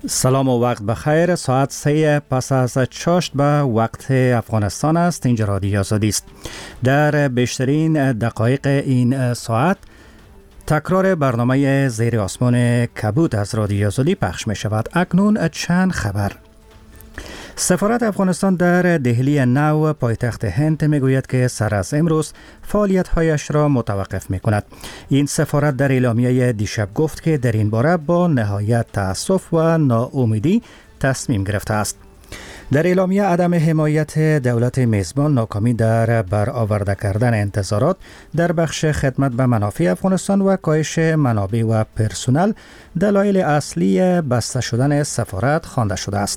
سلام و وقت بخیر. ساعت 3 پس از چاشت به وقت افغانستان است. اینجا رادیو آزادی است. در بیشترین دقایق این ساعت تکرار برنامه زیر آسمان کبود از رادیو آزادی پخش می شود. اکنون چند خبر. سفارت افغانستان در دهلی نو پایتخت هند می گوید که سر از امروز فعالیت‌هایش را متوقف می کند. این سفارت در اعلامیه دیشب گفت که در این باره با نهایت تأسف و ناامیدی تصمیم گرفته است. در اعلامیه عدم حمایت دولت میزبان، ناکامی در برآورده کردن انتظارات در بخش خدمت به منافع افغانستان و کاهش منابع و پرسنل دلایل اصلی بسته شدن سفارت خوانده شده است.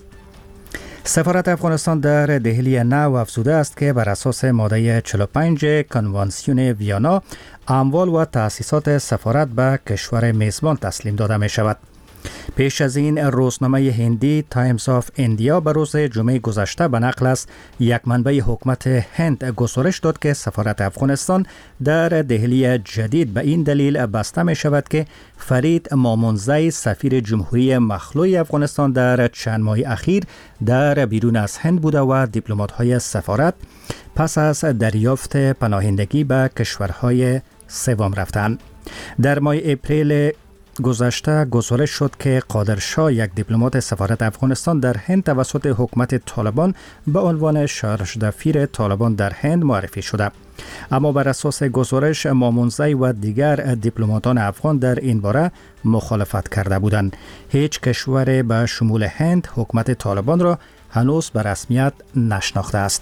سفارت افغانستان در دهلی نو افزوده است که بر اساس ماده 45 کنوانسیون ویانا اموال و تأسیسات سفارت به کشور میزبان تسلیم داده می شود. پیش از این روزنامه هندی تایمز آف اندیا به روز جمعه گذشته به نقل از یک منبع حکومت هند گزارش داد که سفارت افغانستان در دهلی جدید به این دلیل بسته می شود که فرید مامونزی سفیر جمهوری مخلوع افغانستان در چند ماه اخیر در بیرون از هند بوده و دیپلمات‌های سفارت پس از دریافت پناهندگی به کشورهای سوم رفتند. در ماه اپریل گذشته گزارش شد که قادرشاه، یک دیپلمات سفارت افغانستان در هند، توسط حکومت طالبان به عنوان شارژ دفیر طالبان در هند معرفی شده. اما بر اساس گزارش مامونزی و دیگر دیپلماتان افغان در این باره مخالفت کرده بودند. هیچ کشور به شمول هند حکومت طالبان را هنوز به رسمیت نشناخته است.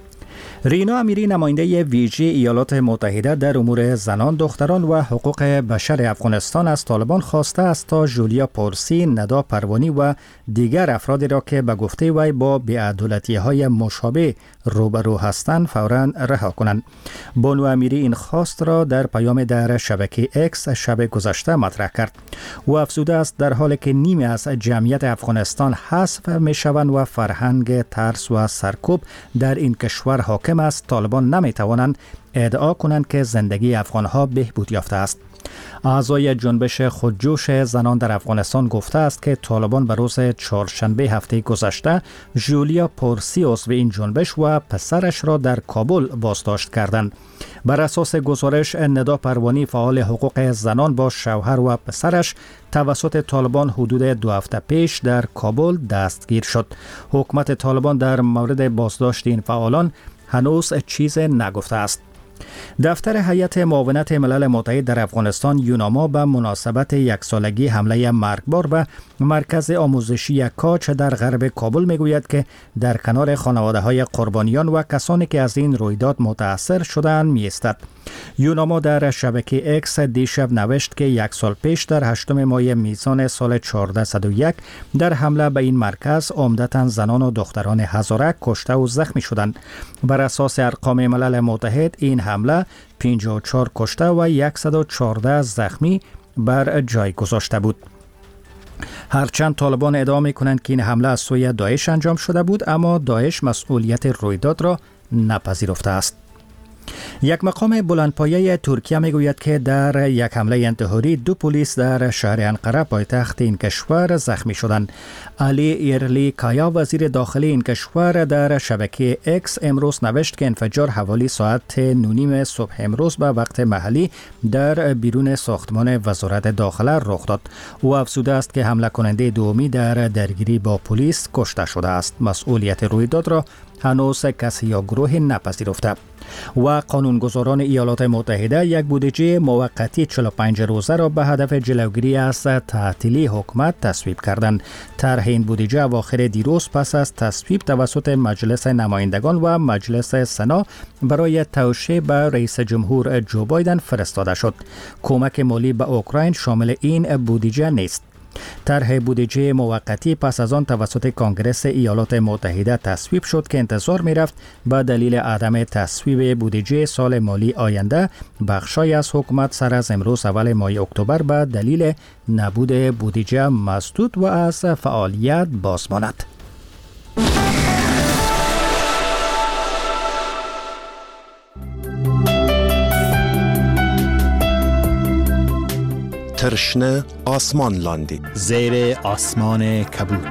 رینا امیری، نماینده ویژه ایالات متحده در امور زنان، دختران و حقوق بشر افغانستان، از طالبان خواسته است تا جولیا پورسی، ندا پروانی و دیگر افرادی را که به گفته وی با بی‌عدالتی‌های مشابه روبرو هستند فوراً رها کنند. بانو امیری این خواست را در پیام در شبکه اکس شب گذشته مطرح کرد. او افزوده است در حالی که نیمی از جمعیت افغانستان حذف می‌شوند و فرهنگ ترس و سرکوب در این کشور حاکم است، طالبان نمی‌توانند ادعا کنند که زندگی افغان‌ها بهبود یافته است. اعضای جنبش خودجوش زنان در افغانستان گفته است که طالبان به روز چهارشنبه هفته گذشته جولیا پورسی، عضو این جنبش، و پسرش را در کابل بازداشت کردند. بر اساس گزارش، ندا پروانی، فعال حقوق زنان، با شوهر و پسرش توسط طالبان حدود 2 هفته پیش در کابل دستگیر شد. حکومت طالبان در مورد بازداشت این فعالان هنوز چیز نگفته است. دفتر هیئت معاونت ملل متحد در افغانستان یوناما به مناسبت 1 سالگی حمله مرگبار به مرکز آموزشی کاج در غرب کابل میگوید که در کنار خانواده‌های قربانیان و کسانی که از این رویداد متاثر شدند می‌ایستد. یوناما در شبکه اکس دیشب نوشت که 1 سال پیش در 8 ماه نیسان سال 1401 در حمله به این مرکز عمدتاً زنان و دختران هزاره کشته و زخمی شدند. بر اساس ارقام ملل متحد این حمله 54 کشته و 114 زخمی بر جای گذاشته بود. هرچند طالبان ادعا می‌کنند که این حمله از سوی داعش انجام شده بود، اما داعش مسئولیت رویداد را نپذیرفته است. یک مقام بلندپایه ترکیه میگوید که در یک حمله انتحاری 2 پلیس در شهر انقره پایتخت این کشور زخمی شدند. علی ایرلی کایا، وزیر داخلی این کشور، در شبکه اکس امروز نوشت که انفجار حوالی ساعت 9:30 صبح امروز به وقت محلی در بیرون ساختمان وزارت داخله رخ داد. او افزوده است که حمله کننده دومی در درگیری با پلیس کشته شده است. مسئولیت رویداد را هنوز کسی یا گروه نپذیرفته. و قانونگذاران ایالات متحده یک بودجه موقتی 45 روزه را به هدف جلوگیری از تعطیلی حکومت تصویب کردند. طرح این بودجه اواخر دیروز پس از تصویب توسط مجلس نمایندگان و مجلس سنا برای توشیح به رئیس جمهور جو بایدن فرستاده شد. کمک مالی به اوکراین شامل این بودجه نیست. طرح بودجه موقتی پس از آن توسط کنگره ایالات متحده تصویب شد که انتظار می‌رفت به دلیل عدم تصویب بودجه سال مالی آینده بخشای از حکومت سر از امروز اول ماه اکتبر به دلیل نبود بودجه مسدود و از فعالیت باز ماند. ترشنه آسمان لاندی زیر آسمان کبود.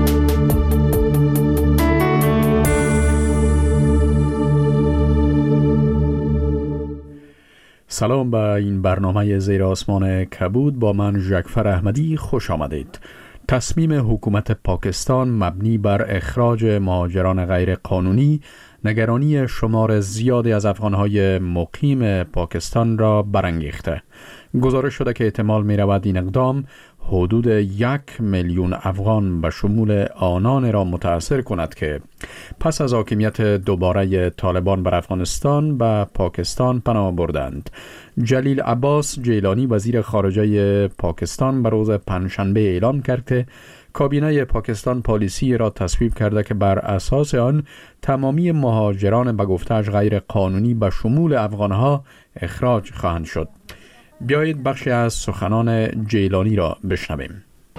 سلام به این برنامه زیر آسمان کبود. با من جعفر احمدی خوش آمدید. تصمیم حکومت پاکستان مبنی بر اخراج مهاجران غیر قانونی نگرانی شمار زیادی از افغانهای مقیم پاکستان را برانگیخته. گزارش شده که احتمال می رود این اقدام حدود 1,000,000 افغان به شمول آنان را متاثر کند که پس از حاکمیت دوباره طالبان بر افغانستان به پاکستان پناه بردند. جلیل عباس جیلانی وزیر خارجه پاکستان به روز پنجشنبه اعلام کرد که کابینه پاکستان پالیسی را تصویب کرده که بر اساس آن تمامی مهاجران به گفته‌اش غیر قانونی به شمول افغانها اخراج خواهند شد. بیایید بخشی از سخنان جیلانی را بشنویم.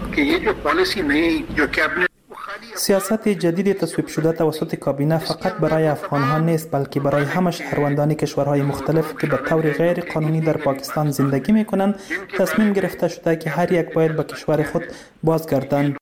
سیاست جدید تصویب شده توسط کابینه فقط برای افغانها نیست، بلکه برای همه شهروندان کشورهای مختلف که به طور غیر قانونی در پاکستان زندگی می‌کنند تصمیم گرفته شده که هر یک باید به کشور خود بازگردند.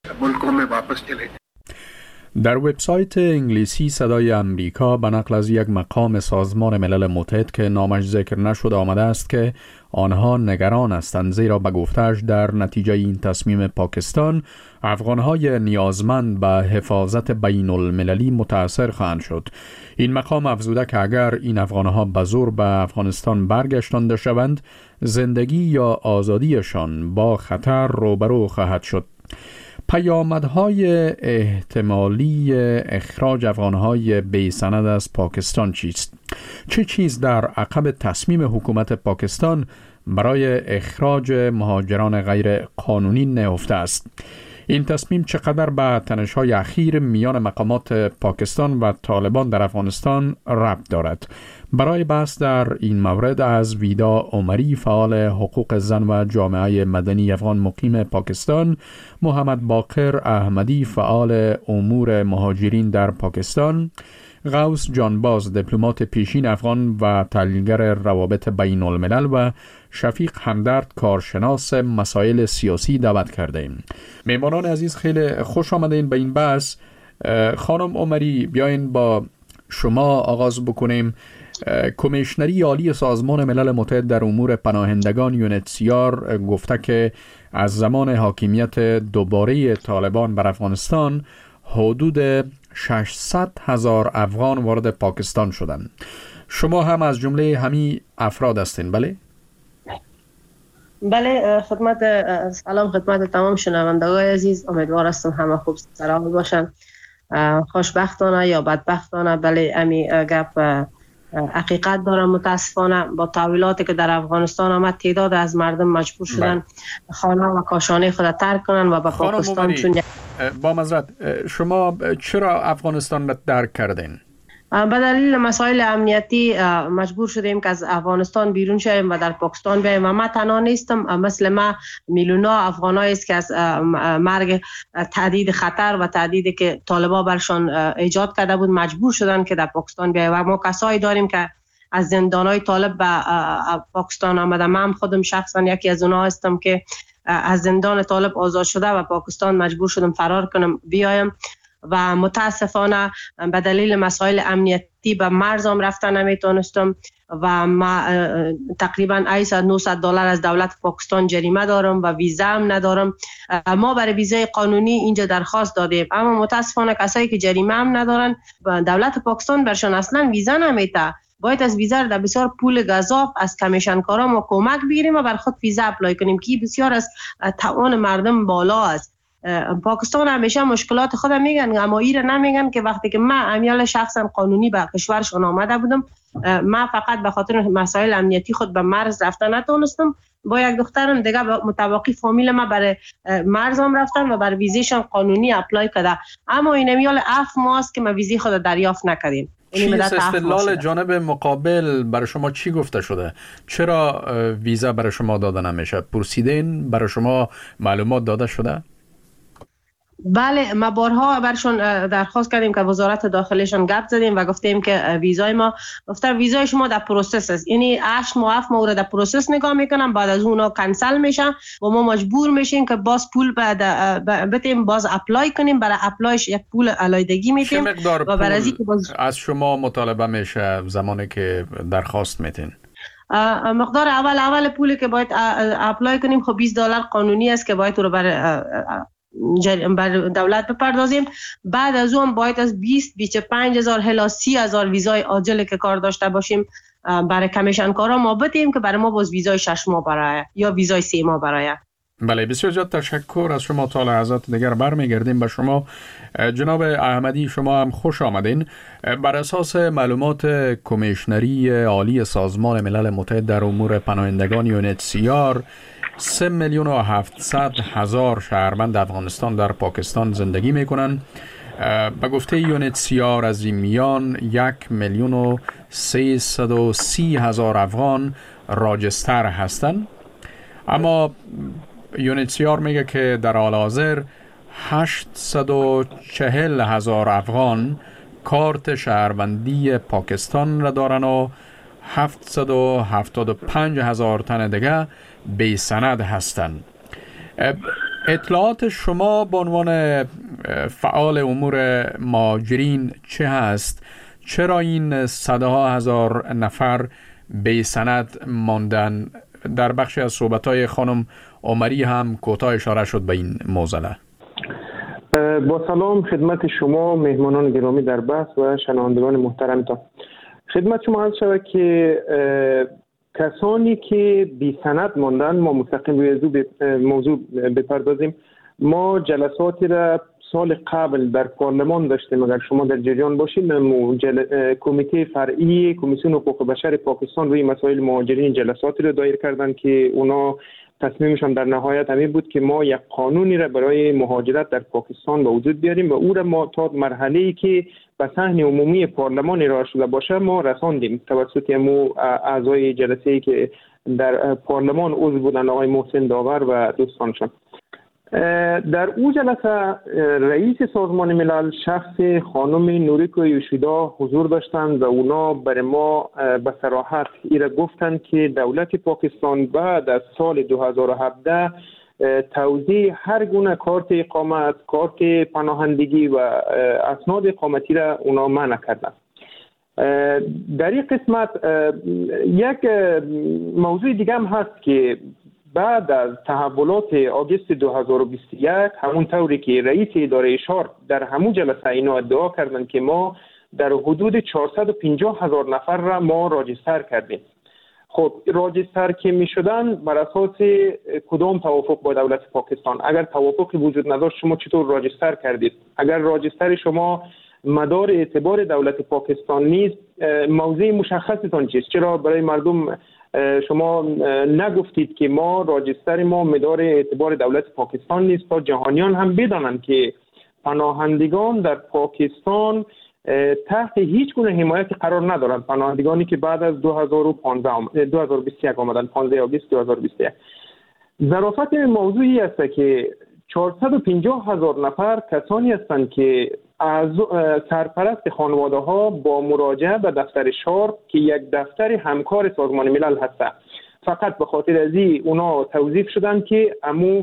در وبسایت انگلیسی صدای امریکا به نقل از یک مقام سازمان ملل متحد که نامش ذکر نشده آمده است که آنها نگران هستند زیرا به گفته‌اش در نتیجه این تصمیم پاکستان افغانهای نیازمند به حفاظت بین المللی متاثر خواهند شد. این مقام افزوده که اگر این افغانها به زور به افغانستان برگشتانده شوند زندگی یا آزادیشان با خطر روبرو خواهد شد. پیامدهای احتمالی اخراج افغانهای بی‌سند از پاکستان چیست؟ چه چیز در عقب تصمیم حکومت پاکستان برای اخراج مهاجران غیر قانونی نهفته است؟ این تصمیم چقدر به تنش‌های اخیر میان مقامات پاکستان و طالبان در افغانستان ربط دارد؟ برای بحث در این مورد از ویدا عمری فعال حقوق زن و جامعه مدنی افغان مقیم پاکستان، محمد باقر احمدی فعال امور مهاجرین در پاکستان، غوث جانباز دیپلمات پیشین افغان و تحلیلگر روابط بین الملل و شفیق همدرد کارشناس مسائل سیاسی دعوت کرده ایم. میهمانان عزیز خیلی خوش آمدین به این بحث. خانم عمری بیاین با شما آغاز بکنیم. کمیشنری عالی سازمان ملل متحد در امور پناهندگان UNHCR گفته که از زمان حاکمیت دوباره طالبان بر افغانستان حدود 600,000 افغان وارد پاکستان شدند. شما هم از جمله همین افراد هستین، بله؟ بله، سلام خدمت تمام شنوندگان عزیز. امیدوار هستم همه خوب سلام باشن. خوشبختانه یا بدبختانه بله امی گپ حقیقت دارم. متاسفانه با تحولاتی که در افغانستان آمد تعداد از مردم مجبور شدن خانه و کاشانه خود ترک کنن و به پاکستان چون با معذرت شما چرا افغانستان را ترک کردین؟ به دلیل مسائل امنیتی مجبور شدیم که از افغانستان بیرون شویم و در پاکستان بیاییم و من تنها نیستم، مثل ما میلیون‌ها افغانایی است که از مرگ تهدید خطر و تهدیدی که طالبان برشان ایجاد کرده بود مجبور شدن که در پاکستان بیاییم و ما کسایی داریم که از زندانهای طالب به پاکستان آمده. من خودم شخصا یکی از اونها هستم که از زندان طالب آزاد شده و پاکستان مجبور شدم فرار کنم بیایم و متاسفانه به دلیل مسائل امنیتی به مرزم رفتن نمیتونستم و ما تقریبا $800-900 از دولت پاکستان جریمه دارم و ویزا هم ندارم. ما برای ویزای قانونی اینجا درخواست دادیم اما متاسفانه کسایی که جریمه هم ندارن دولت پاکستان برشان اصلا ویزا نمیده. باید از ویزا در بسیار پول گزاف از کمیشنکارا ما کمک بگیریم و بر خود ویزا اپلای کنیم که بسیار از توان مردم بالا است. پاکستان همیشه مشکلات خود میگن اما ایره نمیگن که وقتی که من امیال شخصا قانونی به کشورشون آمده بودم من فقط به خاطر مسائل امنیتی خود به مرز رفتن نتونستم. با یک دخترم دیگه متوقی فامیل ما برای مرزم رفتن و بر ویزیشون قانونی اپلای کرده اما این امیال 7 ماه است که ما ویزی خود دریافت نکردیم. چی استدلال جانب مقابل برای شما چی گفته شده؟ چرا ویزا برای شما داده نمیشه؟ پرسیدین؟ برای شما معلومات داده شده؟ بله، ما بارها برشون درخواست کردیم که وزارت داخلیشان گپ زدیم و گفتیم که ویزای ما ویزای شما در پروسس است، یعنی 8 ماه 7 ماه در پروسس نگاه میکنن، بعد از اون کنسل میشن و ما مجبور میشیم که باز پول بدیم، باز اپلای کنیم، برای اپلایش یک پول علایدگی میدیم. چه مقدار پول از شما مطالبه میشه زمانی که درخواست میتین؟ مقدار اول پولی که باید اپلای کنیم خب $20 قانونی است که باید رو بر دولت بپردازیم. بعد از اون باید از 25,000 الی 30,000 ویزای عاجل که کار داشته باشیم برای کمیشن کارا ما بدیم که برای ما باز ویزای 6 ماه برای یا ویزای 3 ماه برای. بله، بسیار زیاد تشکر از شما. تا لحظات دیگر برمیگردیم به شما. جناب احمدی، شما هم خوش آمدین. بر اساس معلومات کمیشنری عالی سازمان ملل متحد در امور پناهندگان UNHCR 3,700,000 شهروند افغانستان در پاکستان زندگی میکنن. به گفته UNHCR از این میان 1,330,000 افغان راجستر هستند، اما UNHCR میگه که در حال حاضر 840,000 افغان کارت شهروندی پاکستان را دارن و 775,000 تن دیگه بی سند هستند. اطلاعات شما به عنوان فعال امور مهاجرین چه هست؟ چرا این صدها هزار نفر بی سند ماندن؟ در بخشی از صحبت‌های خانم عمری هم کوتاه اشاره شد به این موضوع. با سلام خدمت شما مهمانان گرامی در بحث و شنوندگان محترمتان. خدمت شما عرض شود که کسانی که بی سند ماندن، ما مستقیم روی موضوع بپردازیم. ما جلساتی را سال قبل در پارلمان داشتیم، اگر شما در جریان باشید. کمیته فرعی کمیسیون حقوق بشر پاکستان روی مسائل مهاجرین جلساتی را دایر کردن که اونا تصمیمشان در نهایت همین بود که ما یک قانونی را برای مهاجرت در پاکستان به وجود بیاریم و او را ما تا مرحله‌ای که به صحن عمومی پارلمان ارائه شده باشه ما رساندیم توسط اعضای جلسه‌ای که در پارلمان عضو بودند، آقای محسن داور و دوستانشان. در او جلسه رئیس سازمان ملل شخص خانم نوریکو یوشیدا حضور داشتند و اونا برای ما به صراحت ایره گفتند که دولت پاکستان بعد از سال 2017 توزیع هر گونه کارت اقامت، کارت پناهندگی و اسناد اقامتی را اونا منع کردند. در این قسمت یک موضوع دیگه هم هست که بعد از تحولات آگوست 2021 همون طوری که رئیس اداره اشار در همون جلسه اینا ادعا کردن که ما در حدود 450,000 نفر را ما راجستر کردیم. خب راجستر که می شدن بر اساس کدام توافق با دولت پاکستان؟ اگر توافقی وجود نداشت شما چطور راجستر کردید؟ اگر راجستر شما مدار اعتبار دولت پاکستان نیست، موضوع مشخصتان چیست؟ چرا برای مردم شما نگفتید که ما راجستر ما مدار اعتبار دولت پاکستان نیست تا جهانیان هم بدانند که پناهندگان در پاکستان تحت هیچ گونه حمایتی قرار ندارند؟ پناهندگانی که بعد از 2021 آمدن، 15 آگوست 2021. ظرافت موضوعی است که 450,000 نفر کسانی هستند که از سرپرست خانواده ها با مراجعه به دفتر شارپ که یک دفتر همکار سازمان ملل هست، فقط به خاطر از اونا توظیف شدن که امو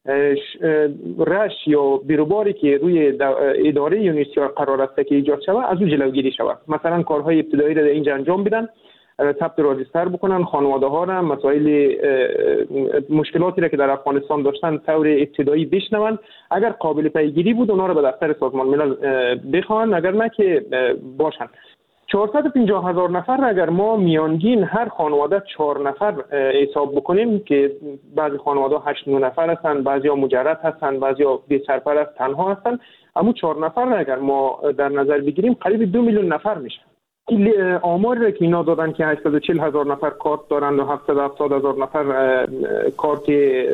رش یا بیروباری که روی اداره یونیسیار قرار است که ایجاد شود از اون جلوگیری شود. مثلا کارهای ابتدایی را اینجا انجام بدن، ثبت راجستر بکنن، خانواده ها را مسائل مشکلاتی را که در افغانستان داشتن طور ابتدایی بشنون، اگر قابل پیگیری بود اونا را به دفتر سازمان ملل بخوان، اگر نه که باشن. 450,000 نفر را اگر ما میانگین هر خانواده 4 نفر حساب بکنیم که بعضی خانواده 8-9 نفر هستند، بعضی ها مجرد هستند، بعضی ها بی سرپرست تنها هستند، اما 4 نفر را اگر ما در نظر بگیریم قریب 2 میلیون نفر میشه. آماری را که اینا دادن که 840,000 نفر کارت دارند و 770,000 نفر کارت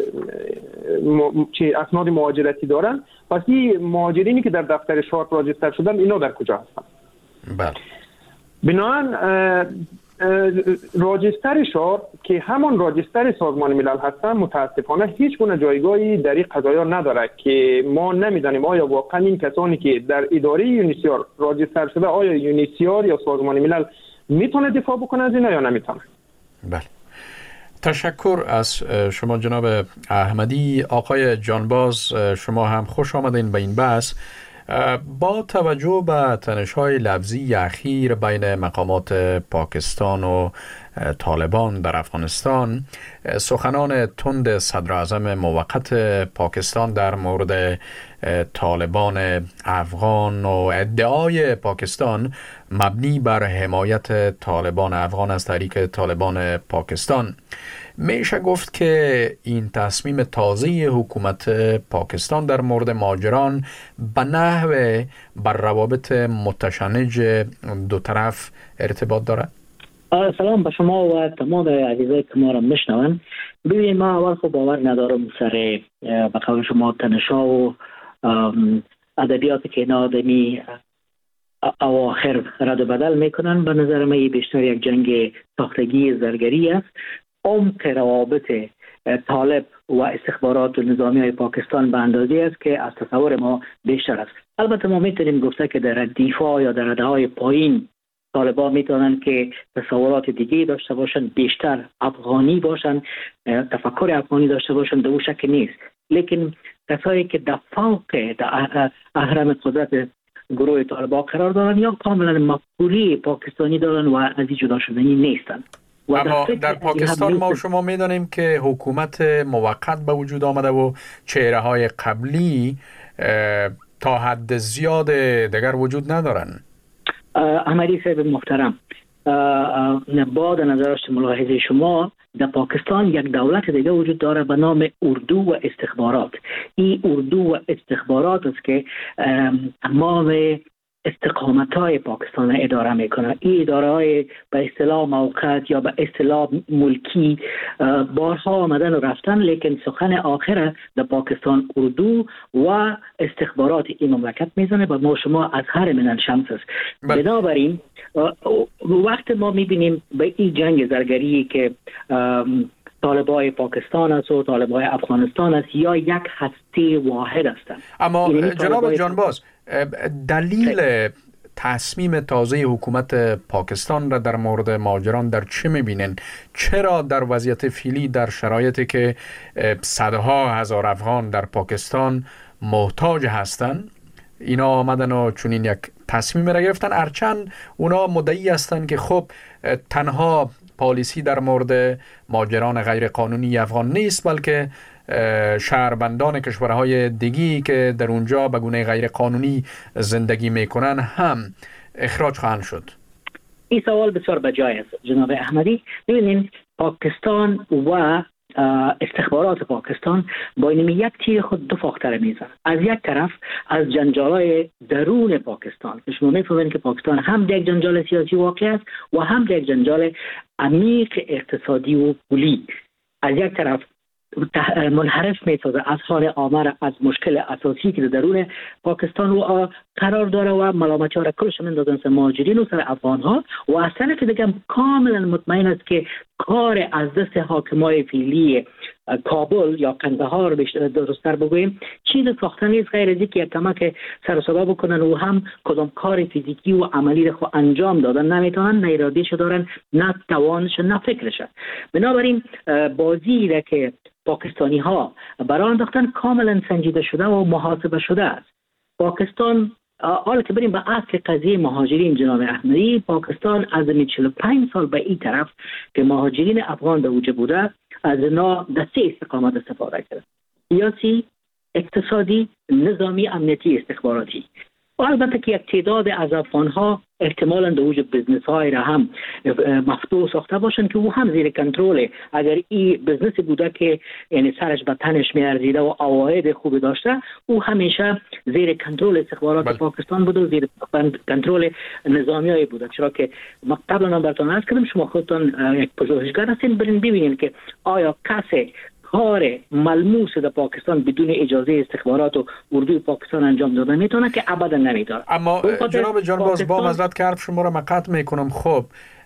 اسناد مهاجرتی دارند، پس این مهاجرینی که در دفتر شارپ راجستر شدن اینا در کجا هستند؟ بله. بنابراین راجسترشان که همان راجستر سازمان ملل هستن متاسفانه هیچ گونه جایگاهی در این قضایا نداره که ما نمیدانیم آیا واقعا این کسانی که در اداره یونیسیار راجستر شده آیا یونیسیار یا سازمان ملل میتونه دفاع بکنه از اینا یا نمیتونه. بله، تشکر از شما جناب احمدی. آقای جانباز، شما هم خوش آمدین به این بحث. با توجه به تنش‌های لفظی اخیر بین مقامات پاکستان و طالبان در افغانستان، سخنان تند صدر اعظم موقت پاکستان در مورد طالبان افغان و ادعای پاکستان مبنی بر حمایت طالبان افغان از طریق طالبان پاکستان، میشه گفت که این تصمیم تازه حکومت پاکستان در مورد مهاجران به نحو بر روابط متشنج دو طرف ارتباط دارد؟ سلام به شما و تمام عزیزای که ما را میشنون. ببینید، ما اول خب باور ندارم سر به قول شما تنشا و ادبیاتی که اینا آدمی اواخر رد و بدل میکنن. به نظر من بیشتر یک جنگ ساختگی زرگری است. عمق روابط طالب و استخبارات و نظامی های پاکستان به اندازه است که از تصور ما بیشتر است. البته ما میتونیم گفته که در دفاع یا در رده‌های پایین طالبان میتونن که تصورات دیگه داشته باشن، بیشتر افغانی باشن، تفکر افغانی داشته باشن، دو شک نیست. لیکن کسایی که در فوق اهرم قدرت گروه طالبان قرار دارن یا کاملا مفکوری پاکستانی دارن و از این جدا شدنی نیستن. اما در پاکستان ما شما میدانیم که حکومت موقت به وجود آمده و چهره های قبلی تا حد زیاد دیگر وجود ندارن. احمدی صاحب محترم، با در نظر ملاحظه شما در پاکستان یک دولت دیگه وجود داره به نام اردو و استخبارات. این اردو و استخبارات است که تمام استقامت‌های پاکستان اداره میکنه. این اداره‌های به اصطلاح موقت یا به اصطلاح ملکی بارها آمدن و رفتن، لیکن سخن آخر در پاکستان اردو و استخبارات این مملکت میزنه و ما شما از هر من الشمس است. بنابراین وقت ما میبینیم به این جنگ زرگری که طالبای پاکستان است و طالبای افغانستان است یا یک هسته واحد هستند. اما جناب جانباز، دلیل تصمیم تازه حکومت پاکستان را در مورد مهاجران در چه میبینن؟ چرا در وضعیت فعلی در شرایطی که صدها هزار افغان در پاکستان محتاج هستند اینا آمدن و چنین یک تصمیم را گرفتن، هرچند اونا مدعی هستند که خب تنها پالیسی در مورد مهاجران غیر قانونی افغان نیست، بلکه شهروندان کشورهای دیگی که در اونجا به گونه غیر قانونی زندگی میکنن هم اخراج خواهند شد. این سوال بسیار بجای است جناب احمدی. ببینید، پاکستان و استخبارات پاکستان با این یک تیر خود دو فاختر میزن. از یک طرف از جنجال‌های درون پاکستان که شما می‌فهمید که پاکستان هم یک جنجال سیاسی واقع است و هم یک جنجال عمیق اقتصادی و پولی. از یک طرف منحرف می‌سازه از حال آمار از مشکل اساسی که درون پاکستان و قرار داره و ملامت‌ها را کلش میندازن سر مهاجرین و سر افغان‌ها، و از طرف دیگه کاملا مطمئن است که کار از دست حاکمای فعلی کابل یا قندهار درست‌تر بگوییم چیز ساختن نیست غیر از اینکه یک کمک سر و صدا بکنن و هم کدام کار فیزیکی و عملی رو انجام دادن نمیتونن، نه اراده‌اش دارن، نه توانش، نه فکرش. بنابراین بازی را که پاکستانی ها برای انداختن کاملا سنجیده شده و محاسبه شده است. پاکستان، حالا که بریم به اصل قضیه مهاجرین جناب احمدی، پاکستان از 45 سال به این طرف که مهاجرین افغان به وجود بوده از اینا در 3 استقامت استفاده کرده: سیاسی، اقتصادی، نظامی، امنیتی، استخباراتی. و البته که یک تعداد از افغان‌ها احتمالاً در وجود بزنس‌های را هم مفتوح ساخته باشند که او هم زیر کنترل، اگر این بزنس بوده که یعنی سرش به تنش می‌ارزیده و عواید خوبی داشته، او همیشه زیر کنترل استخبارات پاکستان بوده و زیر کنترل نظامی‌های بوده. چرا که ما قبلا هم براتون عرض کردم، شما خودتون یک پژوهشگر هستین، برین ببینید که آیا کسی کار ملموس در پاکستان بدون اجازه استخبارات و اردوی پاکستان انجام داده میتونه که ابدا نمیتونه. اما جناب جانباز، با معذرت که حرف شما را مقطع میکنم، خب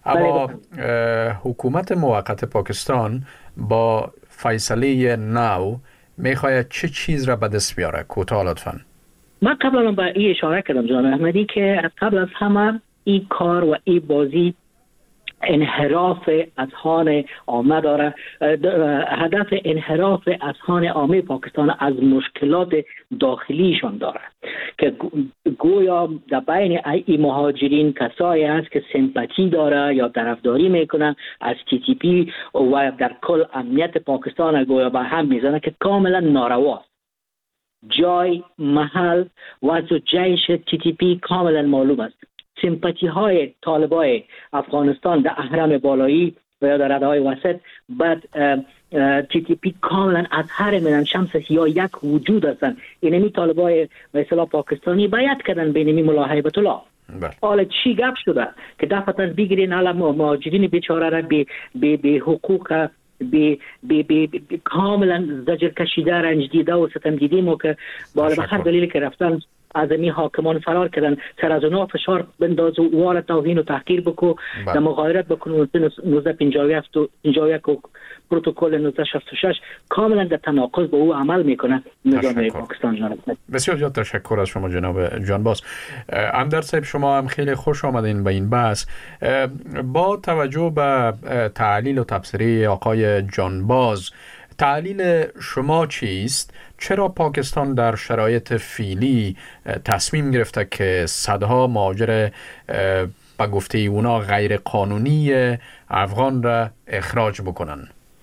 اما حکومت موقت پاکستان با فیصله نو میخواید چه چیز را به دست بیاره؟ کوتاه لطفاً. من قبلا به این اشاره کردم جناب احمدی که قبل از همه این کار و این بازی انحراف اذهان عامه داره. هدف انحراف اذهان عامه پاکستان از مشکلات داخلیشان داره که گویا در بین این مهاجرین کسایی هست که سمپاتی داره یا طرفداری میکنه از TTP و در کل امنیت پاکستان گویا به هم میزنه که کاملا نارواست. جای محل و جیش TTP کاملا معلوم است. سمپاتی های طالبای افغانستان در اهرم بالایی و یا در رده های وسط بعد TTP کاملا از هر من شمس یا یک وجود هستند. اینمی طالبای به اصطلاح پاکستانی باید کردن بینمی ملا هیبت الله. حالا چی گپ شده که دفعتا بگیرین حالا مهاجرین بیچاره را به حقوق کاملا زجر کشیده رنج دیده و ستم دیدیم و که بالا به هر دلیلی که رفتن از این حاکمان فرار کردن سر از اونا فشار بنداز و وار توهین و تحقیر بکو در مغایرت بکن 1951 و پروتکل 1966 کاملا در تناقض با او عمل میکنه نظام پاکستان. جناب بسیار زیاد تشکر از شما جناب جانباز. امدر صاحب شما هم خیلی خوش آمدین به این بحث. با توجه به تعلیل و تبصره آقای جانباز، تعلیل شما چیست؟ چرا پاکستان در شرایط فعلی تصمیم گرفته که صدها مهاجر به گفته اونا غیر قانونی افغان را اخراج بکنن؟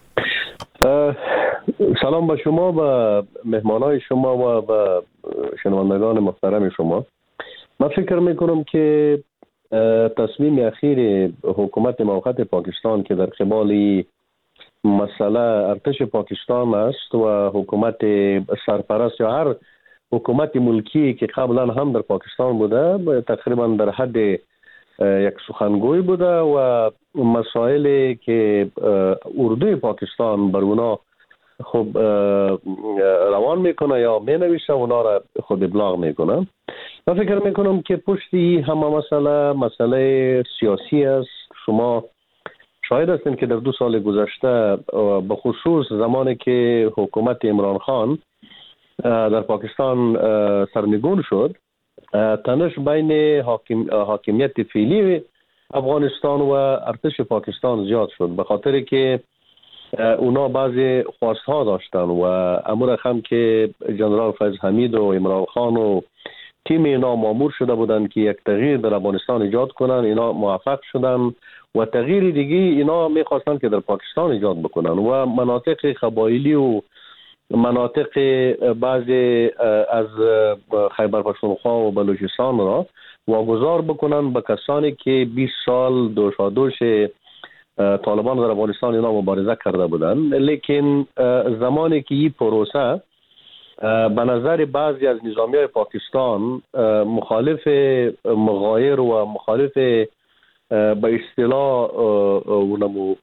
سلام به شما و مهمانای شما و شنوندگان محترم شما. من فکر میکنم که تصمیم اخیر حکومت موقت پاکستان که در قبال مسئله ارتش پاکستان است و حکومت سرپرست یا هر حکومت ملکی که قبلا هم در پاکستان بوده تقریبا در حد یک سخنگوی بوده و مسائلی که اردوی پاکستان بر اونا خب روان میکنه یا مینویسه اونا را خود ابلاغ میکنه. من فکر میکنم که پشتی همه مسئله سیاسی است. شما شاهد هستین که در 2 سال گذشته به خصوص زمانی که حکومت عمران خان در پاکستان سرنگون شد، تنش بین حاکمیت فعلی افغانستان و ارتش پاکستان زیاد شد، به خاطر که اونا بعضی خواستها داشتن و امور هم که جنرال فیض حمید و عمران خان و تیم اینا مامور شده بودن که یک تغییر در افغانستان ایجاد کنن. اینا موفق شدن و تغییر دیگه اینا میخواستن که در پاکستان ایجاد بکنن و مناطق قبایلی و مناطق بعضی از خیبر پختونخوا و بلوچستان را واگذار بکنن به کسانی که 20 سال دوش طالبان در افغانستان اینا مبارزه کرده بودن. لیکن زمانی که این پروسه به نظر بعضی از نظامیای پاکستان مخالف مغایر و مخالف به اصطلاح اونمو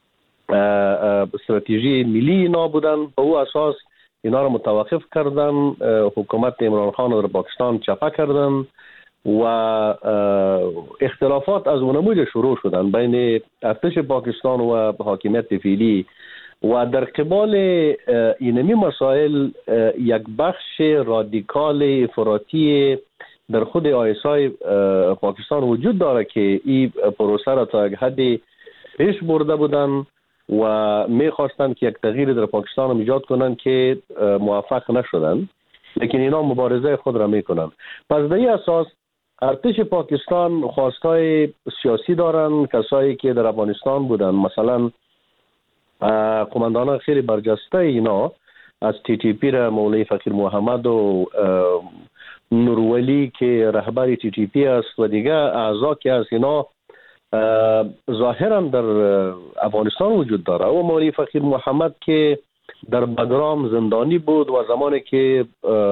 استراتژی ملی اینا بودن، به او اساس اینا را متوقف کردن. حکومت عمران خان در پاکستان چپه کردن و اختلافات از اونموجه شروع شدن بین ارتش پاکستان و حاکمیت فعلی و در قبال اینمی مسائل یک بخش رادیکال افراطی در خود آیسای پاکستان وجود داره که این پروسه را تا یک حدی پیش برده بودن و میخواستن که یک تغییر در پاکستان ایجاد کنن که موفق نشدن، لیکن اینا مبارزه خود را میکنن. پس به این اساس ارتش پاکستان خواستای سیاسی دارن. کسایی که در افغانستان بودن، مثلا قماندانان خیلی برجسته اینا از TTP را مولوی فقیر محمد و نورولی که رهبر TTP است و دیگه اعضا که از اینا ظاهرا در افغانستان وجود داره و مولوی فقیر محمد که در بگرام زندانی بود و زمانی که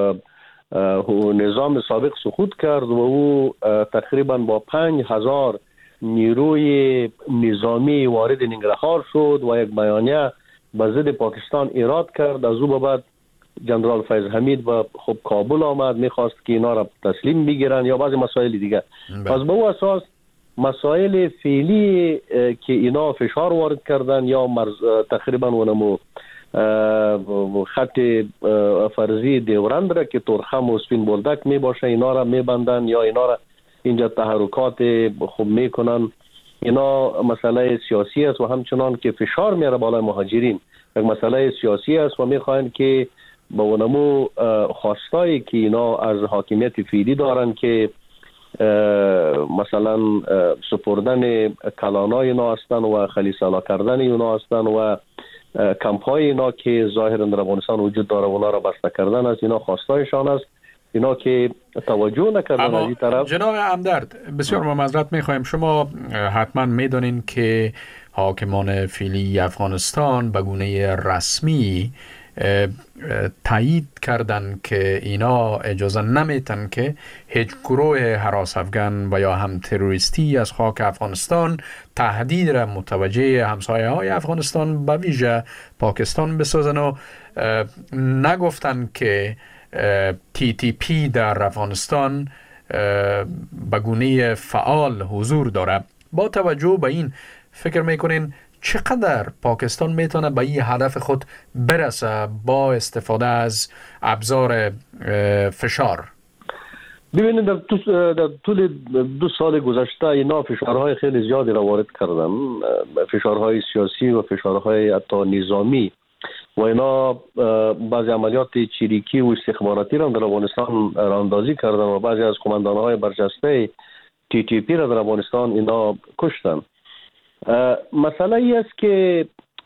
نظام سابق سقوط کرد و او تقریبا با 5000 نیروی نظامی وارد ننگرهار شد و یک بیانیه به ضد پاکستان ایراد کرد. از او به بعد جنرال فیض حمید و خب کابل آمد، میخواست که اینا را تسلیم بگیرن یا بعضی مسائل دیگه. پس به او اساس مسائل فعلی که اینا فشار وارد کردن یا تقریبا اونمو خط فرضی دیورند را که تورخم و سپین بولدک می باشه اینا را می بندن یا اینا را اینجا تحرکات خوب می کنن. اینا مسئله سیاسی است و همچنان که فشار میاره بالای مهاجرین یک مسئله سیاسی است و میخواین که با اونمو خواستایی که اینا از حاکمیت فعلی دارن که مثلا سپردن کلانای اینا هستن و خلیسالا کردن اینا هستن و کمپای اینا که ظاهرا در افغانستان وجود داره اونا را بسته کردن از اینا خواستایشان است. اینا که توجه نکردن از این طرف. جناب همدرد بسیار معذرت میخوایم، شما حتما میدونین که حاکمان فعلی افغانستان به گونه رسمی تایید کردن که اینا اجازه نمیتن که هیچ گروه هراس افغان و یا هم تروریستی از خاک افغانستان تهدید را متوجه همسایه های افغانستان به ویژه پاکستان بسازن و نگفتن که TTP در افغانستان به گونه فعال حضور داره. با توجه به این فکر میکنین چقدر پاکستان میتونه به این هدف خود برسه با استفاده از ابزار فشار؟ ببینید در طول 2 سال گذشته اینا فشارهای خیلی زیادی را وارد کردن، فشارهای سیاسی و فشارهای حتی نظامی و اینا بعضی عملیات چریکی و استخباراتی را در افغانستان راندازی کردن و بعضی از قماندانهای برجسته TTP را در افغانستان اینا کشتن. مسئله ای است که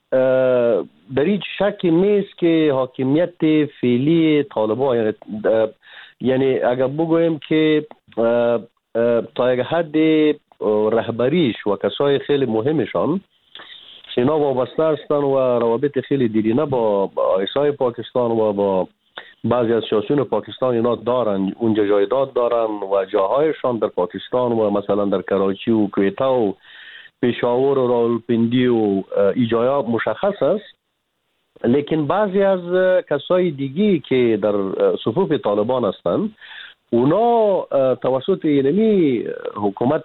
در هیچ شکی نیست که حاکمیت فعلی طالبان یعنی اگر بگویم که تا یک حد رهبریش و کسای خیلی مهمشان اینا وابسته هستن و روابط خیلی دیرینه با آیسای پاکستان و با بعضی از سیاسیون پاکستان اینا دارن، اونجا جایداد دارن و جاهایشان در پاکستان و مثلا در کراچی و کویته و پشاور و راولپندی و ایجایا مشخص است. لیکن بعضی از کسای دیگی که در صفوف طالبان هستند اونا توسط اینمی حکومت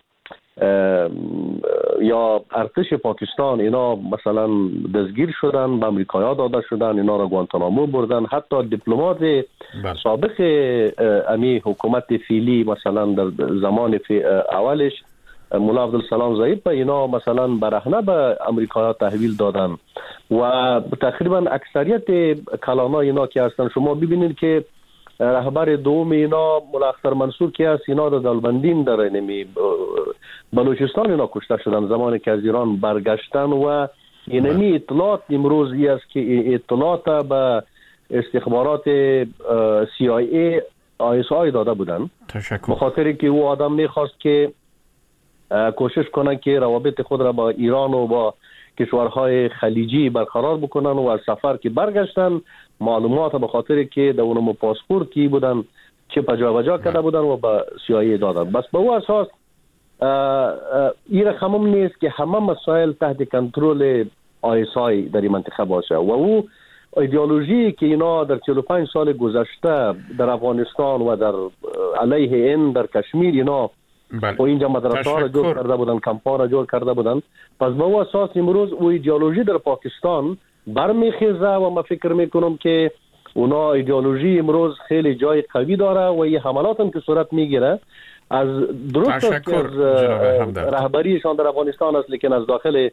یا ارتش پاکستان اینا مثلا دستگیر شدن، به امریکایا داده شدن، اینا را گوانتانامو بردن. حتی دیپلمات سابق امی حکومت فعلی مثلا در زمان اولش مولا عبدالسلام ضعیف اینا مثلا برهنه به امریکایا تحویل دادن و تقریبا اکثریت کلانا اینا که هستن شما ببینید که رهبر دوم اینا مولا اختر منصور که هست اینا در دالبندین در اینمی بلوچستان اینا کشته شدن زمانی که از ایران برگشتن و اینمی اطلاعات امروزی است که اطلاعات به استخبارات CIA ISI داده بودن. به خاطر که او آدم میخواست که کوشش کنن که روابط خود را با ایران و با کشورهای خلیجی برقرار بکنن و از سفر که برگشتن معلومات به خاطر که در اونم پاسپورتی بودن چه پجا کرده بودن و به CIA دادن. بس به او اساس این رقم نیست که همه مسائل تحت کنترل ISI در این منطقه باشه و او ایدئولوژی که اینا در 45 سال گذشته در افغانستان و در علیه این در کشمیر اینا و اینجا مدرسه ها را جور کرده بودن، کمپا را جور کرده بودن. پس به او اساس امروز او ایدئولوژی در پاکستان برمیخیزه و من فکر میکنم که اونا ایدئولوژی امروز خیلی جای قوی داره و این حملات هم که صورت میگیره از درست است که از رهبریشان در افغانستان است لیکن از داخل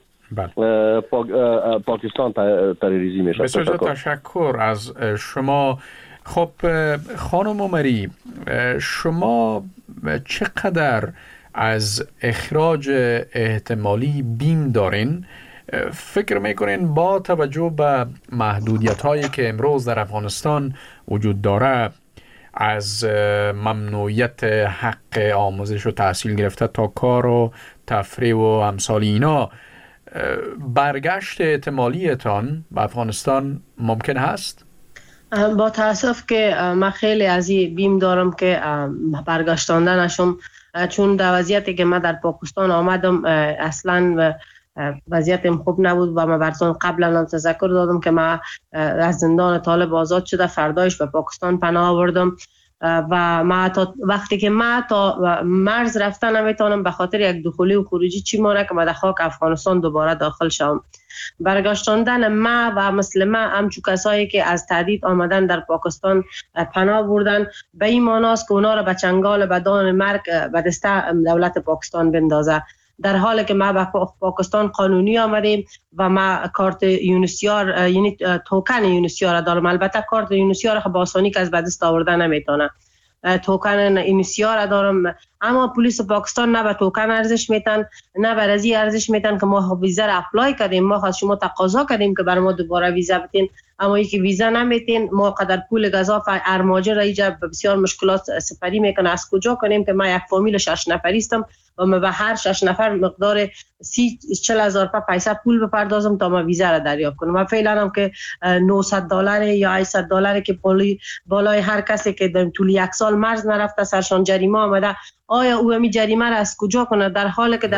پاکستان تروریسم میشه. بسیار تشکر از شما. خب خانم عمری، شما چقدر از اخراج احتمالی بیم دارین؟ فکر میکنین با توجه به محدودیت هایی که امروز در افغانستان وجود داره از ممنوعیت حق آموزش و تحصیل گرفته تا کار و تفریح و امثال اینا، برگشت احتمالیتان به افغانستان ممکن هست؟ با تاسف که من خیلی از این بیم دارم که برگشتانده نشم، چون در وضعیتی که من در پاکستان آمدم اصلا وضعیتم خوب نبود و من براتون قبلا تذکر دادم که من از زندان طالب آزاد شده، فردایش به پاکستان پناه آوردم و ما تا وقتی که ما تا مرز رفتن نمیتونم به خاطر یک دخولی و خروجی چی مانه که ما در خاک افغانستان دوباره داخل شوم. برگشتاندن ما و مثل ما همچون کسایی که از تهدید آمدن در پاکستان پناه بردن به این معناست که اونا را به چنگال بدان مرگ به دست دولت پاکستان بندازه، در حالی که ما به پاکستان قانونی آمدیم و ما کارت یونسیار یعنی توکن یونسیار دارم. البته کارت یونسیار با آسانی که از به دست آوردن نمیتونه، توکن یونسیار دارم، اما پلیس پاکستان نه به توکن ارزش میتن نه به رزی ارزش میتن که ما ویزا را اپلای کردیم، ما از شما تقاضا کردیم که بر ما دوباره ویزا بدین، اما یکی ویزا نمیتین، ما قدر پول گزاف ارماجر را ایجا بسیار مشکلات سپری میکنه. از کجا کنیم که ما یک فامیل 6 نفری هستم و ما به هر 6 نفر مقدار 30-40 هزار پیسه پول بپردازم تا ما ویزا را دریافت کنم. من فعلا هم که $900 یا $800 که بالای هر کسی که در طول یک سال مرز نرفته سرشان جریمه آمده، آیا او همی جریمه را از کجا کنه، در حالی که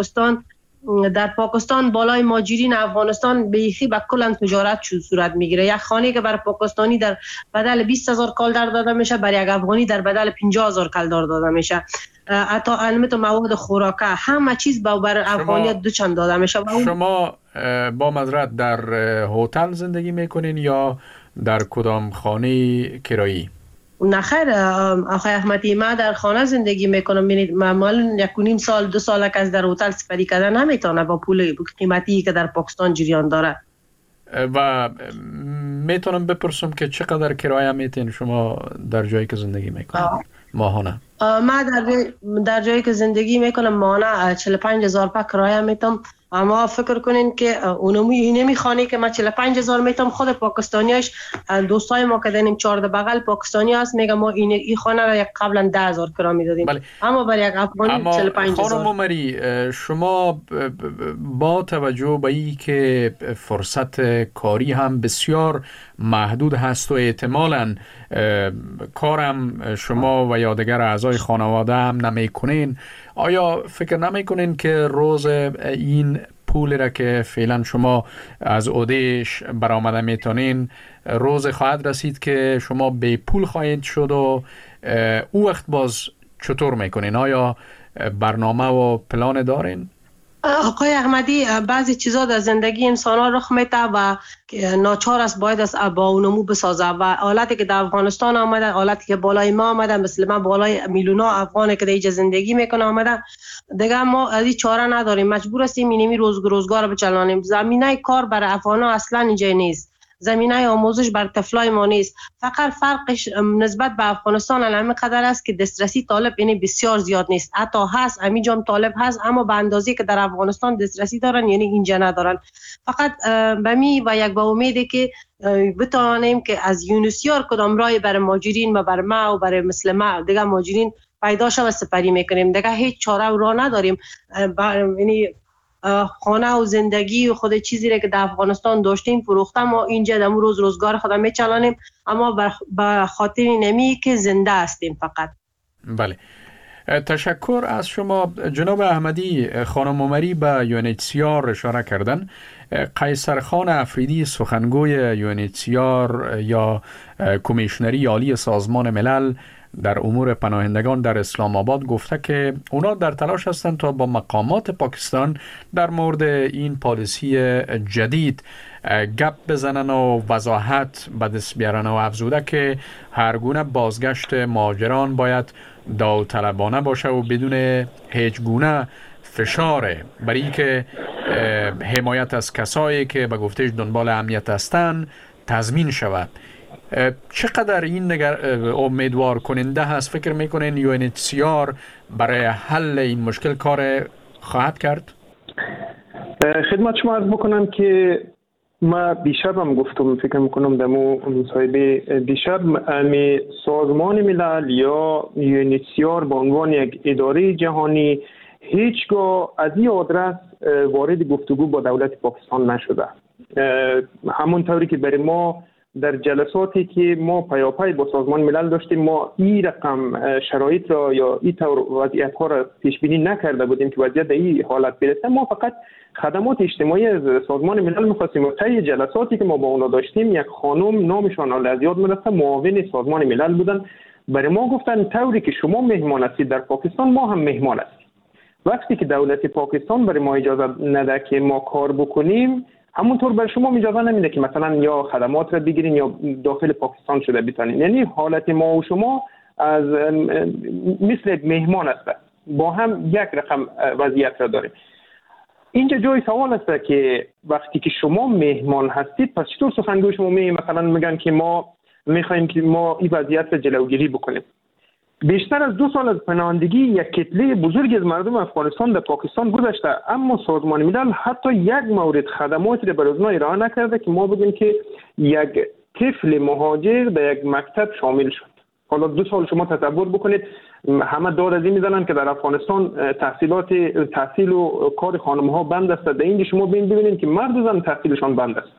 در پاکستان بالای مهاجرین افغانستان بیخی به کلا تجارت صورت میگیره. یک خانه که بر پاکستانی در بدل 20,000 کالر داده میشه، بر یک افغانی در بدل 50,000 کالر داده میشه. حتی علمت مواد خوراکه همه چیز بر افغانیت دو چند داده میشه. شما با معذرت در هتل زندگی میکنین یا در کدام خانه کرایی؟ نه خیر آقای احمدی، ما در خانه زندگی میکنم. ببینید معمولا 1.5 سال 2 سال که از در هتل سپری کردن نمیتونه با پول قیمتی که در پاکستان جریان داره. و میتونم بپرسم که چقدر کرایه میتین شما در جایی که زندگی میکنید ماهانه؟ ما در جایی که زندگی میکنم ماهانه 45,000 کرایه میتم. اما فکر کنین که اونمی خانه که ما 45,000 میتم، خود پاکستانیاش دوستای ما که داریم 14 بغل پاکستانی هست میگه ما این خانه را قبلا 10,000 کرا میدادیم. بله. اما برای یک افغانی 45,000. خانم عمری، شما با توجه به این که فرصت کاری هم بسیار محدود هست و احتمالاً کارم شما و یا دیگر اعضای خانواده هم نمیکنین، آیا فکر نمیکنین که روز این پولی را که فعلا شما از عهدهش برآمده میتونین روز خواهد رسید که شما بی پول خواهید شد و او وقت باز چطور میکنین؟ آیا برنامه و پلان دارین؟ آقای احمدی، بعضی چیزا در زندگی انسان ها رخ میده و ناچار است باید از با اونمو بسازه و حالتی که در افغانستان آمده، حالتی که بالای ما آمده، مثل من بالای میلیونا افغانی که در اینجا زندگی میکنه آمده، دیگه ما از این چاره نداریم، مجبور هستیم اینمی روزگار بچلانیم. زمینه کار برای افغانا اصلا اینجا نیست، زمینه آموزش بر طفلای ما نیست. فقط فرقش نسبت به افغانستان همین قدر است که دسترسی طالب یعنی بسیار زیاد نیست. حتی هست همینجا هم طالب هست، اما به اندازه که در افغانستان دسترسی دارن یعنی اینجا ندارن. فقط به می و یک با امیده که بتوانیم که از یونسیار کدام رای برای مهاجرین و برای ما و برای مثل ما دیگه مهاجرین پیدا شود سپری میکنیم. دیگه هیچ چاره و راه نداریم. یعنی خانه و زندگی و خود چیزی را که در افغانستان داشتیم فروختم و اینجا در روزگار خودم میچلانیم، اما به خاطر نمی که زنده هستیم فقط. بله، تشکر از شما جناب احمدی. خانم عمری به UNHCR اشاره کردن. قیصر خان افریدی سخنگوی UNHCR یا کمیشنری عالی سازمان ملل در امور پناهندگان در اسلام آباد گفته که اونا در تلاش هستند تا با مقامات پاکستان در مورد این پالیسی جدید گپ بزنن و وضاحت به دست بیارن و افزوده که هر گونه بازگشت مهاجران باید داوطلبانه باشه و بدون هیچ گونه فشار برای که حمایت از کسایی که به گفتهش دنبال امنیت هستند تضمین شود. چقدر این امیدوار کننده هست؟ فکر میکنین UNHCR برای حل این مشکل کار خواهد کرد؟ خدمت شما عرض بکنم که ما دیشب هم گفتم، فکر میکنم در مصاحبه دیشب سازمان ملل یا UNHCR به عنوان یک اداره جهانی هیچگاه از این آدرس وارد گفتگو با دولت پاکستان نشده. همون طوری که برای ما در جلساتی که ما پیاپی با سازمان ملل داشتیم ما این رقم شرایط را یا این طور وضعیت ها را پیش بینی نکرده بودیم که وضعیت به این حالت برسه. ما فقط خدمات اجتماعی از سازمان ملل می‌خواستیم و طی جلساتی که ما با اونا داشتیم یک خانم نامشان از یاد میرفته معاون سازمان ملل بودن برای ما گفتن طوری که شما مهمان هستید در پاکستان ما هم مهمان هستیم. وقتی که دولت پاکستان برای ما اجازه نده که ما کار بکنیم، همونطور برای شما اجازه نمیده که مثلا یا خدمات را بگیرین یا داخل پاکستان شده بتانین. یعنی حالت ما و شما از مثل یک مهمان است، با هم یک رقم وضعیت را داریم. اینجا جای سوال است که وقتی که شما مهمان هستید پس چطور سخنگوی شما مثلا میگن که ما میخوایم که ما این وضعیت را جلوگیری بکنیم؟ بیشتر از 2 سال از پناهندگی یک کتله بزرگی از مردم افغانستان در پاکستان گذشته، اما سازمان ملل حتی یک مورد خدماتی را برای اونها ارائه نکرده که ما بگیم که یک طفل مهاجر در یک مکتب شامل شد. حالا 2 سال شما تصور بکنید، همه داد از این میزنن که در افغانستان تحصیل و کار خانم ها بند است. در اینجا شما ببینید که مرد و زن تحصیلشان بند است.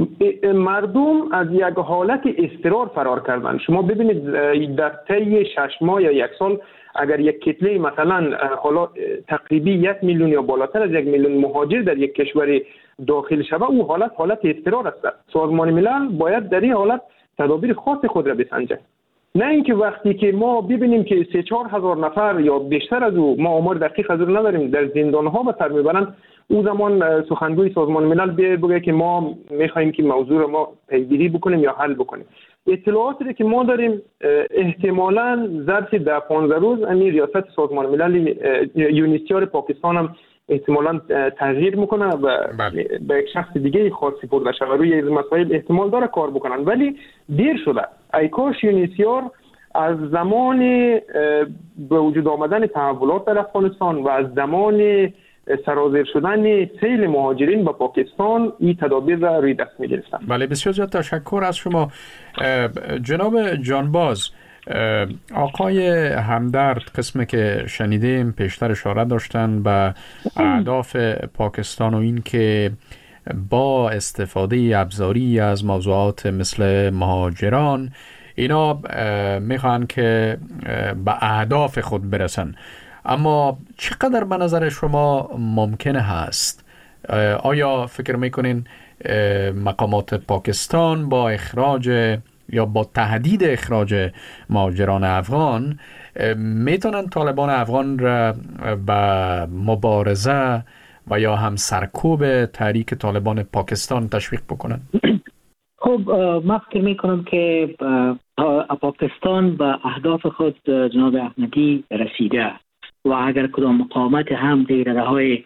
مردم از یک حالت اضطرار فرار کردن. شما ببینید در طی 6 ماه یا 1 سال اگر یک کتله مثلا حالا تقریبی 1 میلیون یا بالاتر از 1 میلیون مهاجر در یک کشور داخل شود، او حالت اضطرار است. سازمان ملل باید در این حالت تدابیر خاص خود را بسنجد. نه اینکه وقتی که ما ببینیم که 3-4 هزار نفر یا بیشتر از او، ما آمار دقیق از او نداریم، در زندان‌ها به سر میبرند، او زمان سخنگوی سازمان ملل بگه که ما میخوایم که موضوع رو ما پیگیری بکنیم یا حل بکنیم. اطلاعاتی که ما داریم احتمالاً ظرف 10-15 روز این ریاست سازمان ملل یونیسیار پاکستان هم احتمالاً تغییر میکنه و به یک شخص دیگه خاصی برده شود. روی این مسائل احتمال داره کار بکنن، ولی دیر شده. ای کاش یونیسیار از زمان به وجود آمدن تحولات در افغانستان و از زمان سرازیر شدن سیل مهاجرین به پاکستان این تدابیر را روی دست می‌گرفتن. بله، بسیار زیاد تشکر از شما جناب جانباز. آقای همدرد قسمی که شنیدیم پیشتر اشاره داشتن به اهداف پاکستان و این که با استفاده ابزاری از موضوعات مثل مهاجران اینا میخوان که به اهداف خود برسن. اما چقدر به نظر شما ممکنه هست؟ آیا فکر میکنین مقامات پاکستان با اخراج یا با تهدید اخراج مهاجران افغان میتونن طالبان افغان را به مبارزه و یا هم سرکوب تحریک طالبان پاکستان تشویق بکنن؟ خب من فکر میکنم که پاکستان به اهداف خود جناب احمدی رسیده و اگر کدام مقاومت هم در رده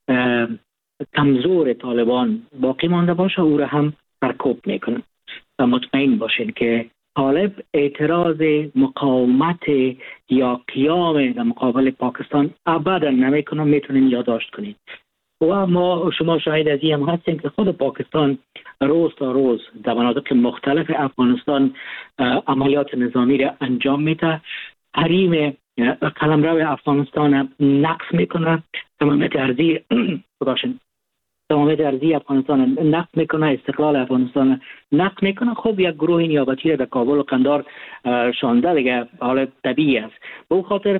کمزور طالبان باقی مانده باشه او را هم سرکوب میکنن. و مطمئن باشین که طالب اعتراض مقاومت یا قیام در مقابل پاکستان ابدا نمیکنه. میتونین یادداشت کنین و ما شما شاهد از این هم هستیم که خود پاکستان روز تا روز در مناطق مختلف افغانستان عملیات نظامی را انجام میده. حریم قلمرو افغانستان نقض میکنه، تمامیت ارضی افغانستان نقض میکنه، استقلال افغانستان نقض میکنه. خب یک گروه نیابتی را در کابل و قندار شانده دیگه، حالت طبیعی است. به خاطر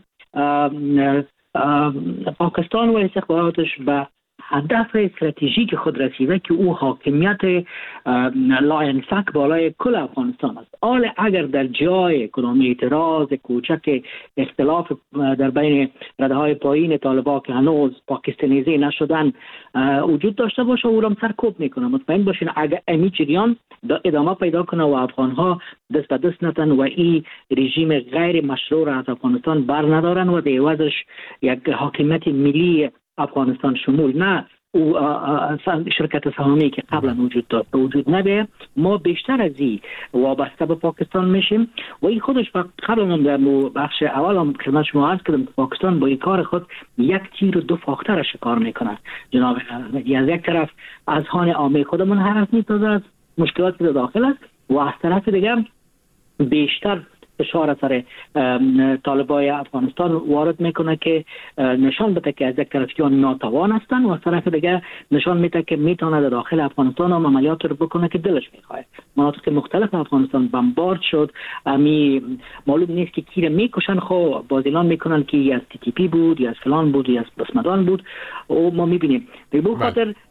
پاکستان و استخباراتش به هدف استراتژیک خود رسیده که او حاکمیت لاینفک بالای کل افغانستان است. حال اگر در جای کدام اعتراض کوچک اختلاف در بین رده های پایین طالبان که هنوز پاکستانیزه نشدن وجود داشته باشه، او را سرکوب میکنه. مطمئن باشین اگر امی جریان ادامه پیدا کنه و افغان ها دست به دست نتن و این رژیم غیر مشروع را از افغانستان بر ندارن و به عوضش یک حاکمیت ملی افغانستان شمول نه او شرکت سهامی که قبلا وجود داشت وجود نبه، ما بیشتر از این وابسته به پاکستان میشیم. و این خودش قبلا هم در بخش اول هم که من شما عرض کردم پاکستان با این کار خود 1 تیر و 2 فاخته را شکار میکنه. جناب احمدی از یک طرف اذهان عامه خودمون حرف میتازه از مشکلات که داخل است و از طرف دیگر بیشتر فشار سر طالبای افغانستان وارد میکنه که نشان بده که از یک طرفیان ناتوان هستن و از طرف دیگه نشان میده که میتونه در داخل افغانستان هم عملیات رو بکنه که دلش میخواد. مناطق مختلف افغانستان بمبارد شد، معلوم نیست که کی رو میکشن. خب بازیلان میکنن که از TTP بود یا از فلان بود یا از بسمدان بود و ما میبینیم. به خاطر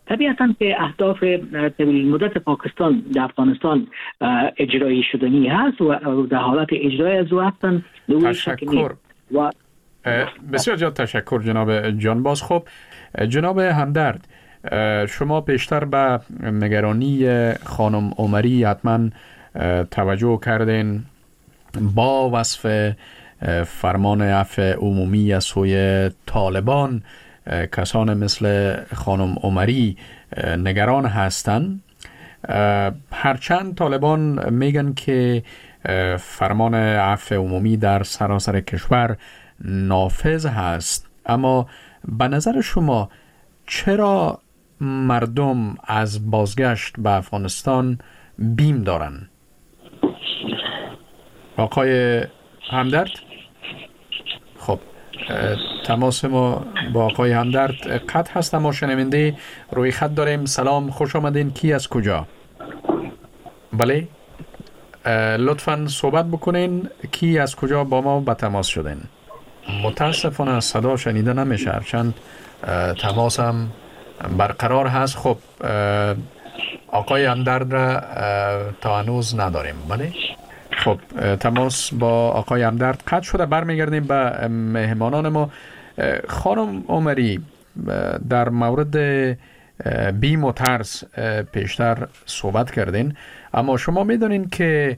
طبیعتاً که اهداف طویل مدت پاکستان در افغانستان اجرایی شدنی هست و در حالت اجرایی از وقتاً تشکر و بسیار زیاد تشکر جناب جانباز. خب جناب همدرد، شما پیشتر به نگرانی خانم عمری حتما توجه کردین با وصف فرمان عفو عمومی از سوی طالبان. کسان مثل خانم عمری نگران هستند، هرچند طالبان میگن که فرمان عفو عمومی در سراسر کشور نافذ هست. اما به نظر شما چرا مردم از بازگشت به افغانستان بیم دارن؟ آقای همدرد؟ خب تماس ما با آقای همدرد قطع هست، اما شنونده روی خط داریم. سلام، خوش آمدین. کی از کجا؟ بله لطفاً صحبت بکنین. کی از کجا با ما به تماس شدین؟ متاسفانه صدا شنیده نمیشه، هرچند تماس هم برقرار هست. خب آقای همدرد را تا هنوز نداریم. بله خب تماس با آقای همدرد قطع شده. برمیگردیم به مهمانان ما. خانم عمری، در مورد بیم و ترس پیشتر صحبت کردین، اما شما میدونین که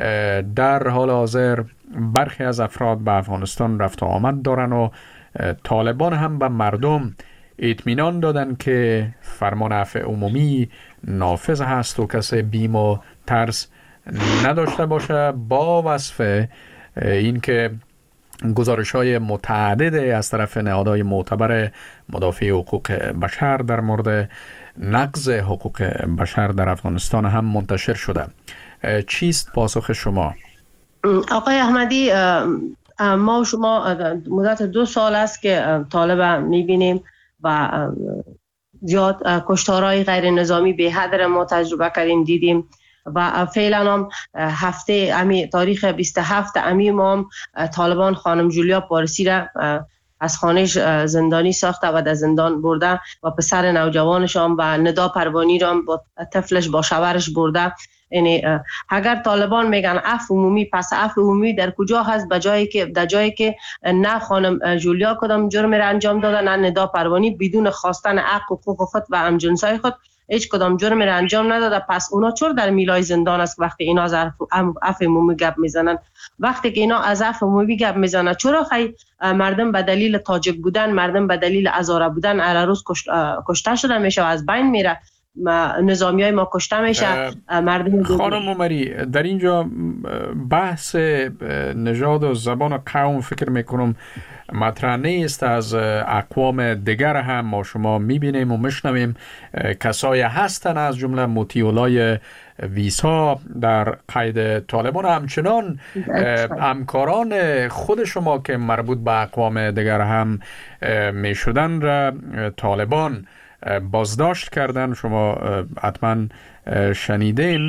در حال حاضر برخی از افراد به افغانستان رفت و آمد دارن و طالبان هم به مردم اطمینان دادن که فرمان عفو عمومی نافذ هست و کسی بیم و ترس نداشته باشه، با وصف اینکه گزارش‌های متعدد از طرف نهادهای معتبر مدافع حقوق بشر در مورد نقض حقوق بشر در افغانستان هم منتشر شده. چیست پاسخ شما؟ آقای احمدی، ما و شما مدت 2 سال است که طالب می‌بینیم و زیاد کشتارهای غیر نظامی به حد ما تجربه کردیم، دیدیم و فعلا هم هفته تاریخ 27 امی ما هم طالبان خانم جولیا پارسی را از خانهش زندانی ساخته و در زندان برده و پسر نوجوانش هم و ندا پروانی را هم با طفلش با شوهرش برده. یعنی اگر طالبان میگن عفو عمومی، پس عفو عمومی در کجا هست؟ در جایی که نه خانم جولیا کدام جرم را انجام داده، نه ندا پروانی بدون خواستن حق و حقوق خود و همجنسای خود هیچ کدام جرم را انجام نداده. پس اونا چرا در میلای زندان است وقتی اینا از عفو عمومی گپ میزنن؟ وقتی که اینا از عفو عمومی گپ میزنن، چرا مردم به دلیل تاجیک بودن، مردم به دلیل هزاره بودن هر روز کشته شده میشه و از بین میره، نظامیای ما کشته میشه، مردم. خانم عمری، در اینجا بحث نژاد و زبان و قوم فکر میکنم مطرح نیست. از اقوام دیگر هم ما شما میبینیم و میشنویم کسایی هستن از جمله مطیعولای ویسا در قید طالبان، همچنان همکاران خود شما که مربوط به اقوام دیگر هم میشدن را طالبان بازداشت کردن. شما حتما شنیدین.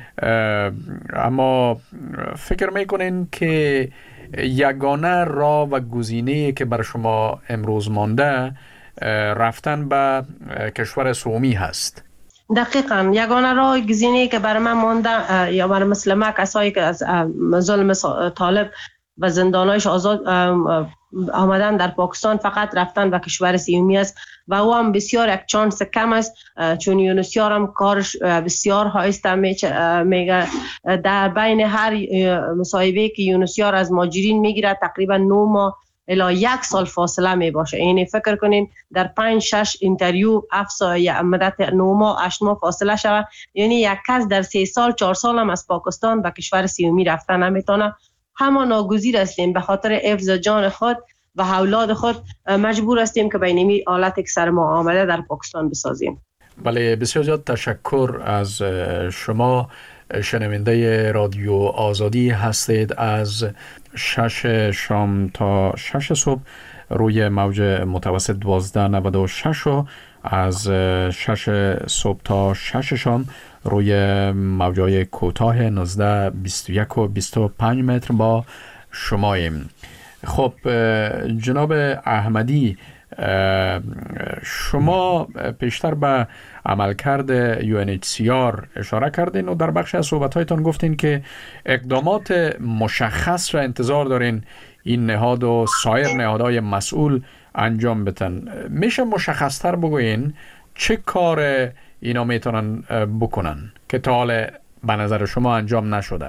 اما فکر میکنین که یگانه راه و گزینه‌ای که بر شما امروز مانده رفتن به کشور سومی هست؟ دقیقاً یگانه راه گزینه‌ای که بر من مانده یا بر مثل ما کسایی که از ظلم طالب و زندانایش آزاد آمدن در پاکستان فقط رفتن به کشور سومی است و او هم بسیار یک چانس کم است، چون یونسیار هم کارش بسیار هایسته میگه. در بین هر مصاحبه که یونسیار از ماجرین میگیره تقریبا 9 ماه الی 1 سال فاصله می باشه. یعنی فکر کنین در 5-6 اینترویو یا مدت 9 ماه 8 ماه فاصله شود، یعنی یک کس در 3 سال 4 سال هم از پاکستان به کشور سومی رفتن نمیتونه. همه ناگزیر هستیم به خاطر حفظ جان خود و اولاد خود، مجبور هستیم که بینمی حالت که سر ما آمده در پاکستان بسازیم. بله، بسیار زیاد تشکر از شما. شنونده رادیو آزادی هستید. از 6 شام تا 6 صبح روی موج متوسط 1296 و از 6 صبح تا 6 شام روی موجای کوتاه 19 21 و 25 متر با شماییم. خب جناب احمدی، شما پیشتر به عملکرد UNHCR اشاره کردین و در بخش از صحبت‌هایتان گفتین که اقدامات مشخص را انتظار دارین این نهاد و سایر نهادهای مسئول انجام بدن. میشه مشخص‌تر بگوین چه کار اینا میتونن بکنن که تا حال به نظر شما انجام نشده؟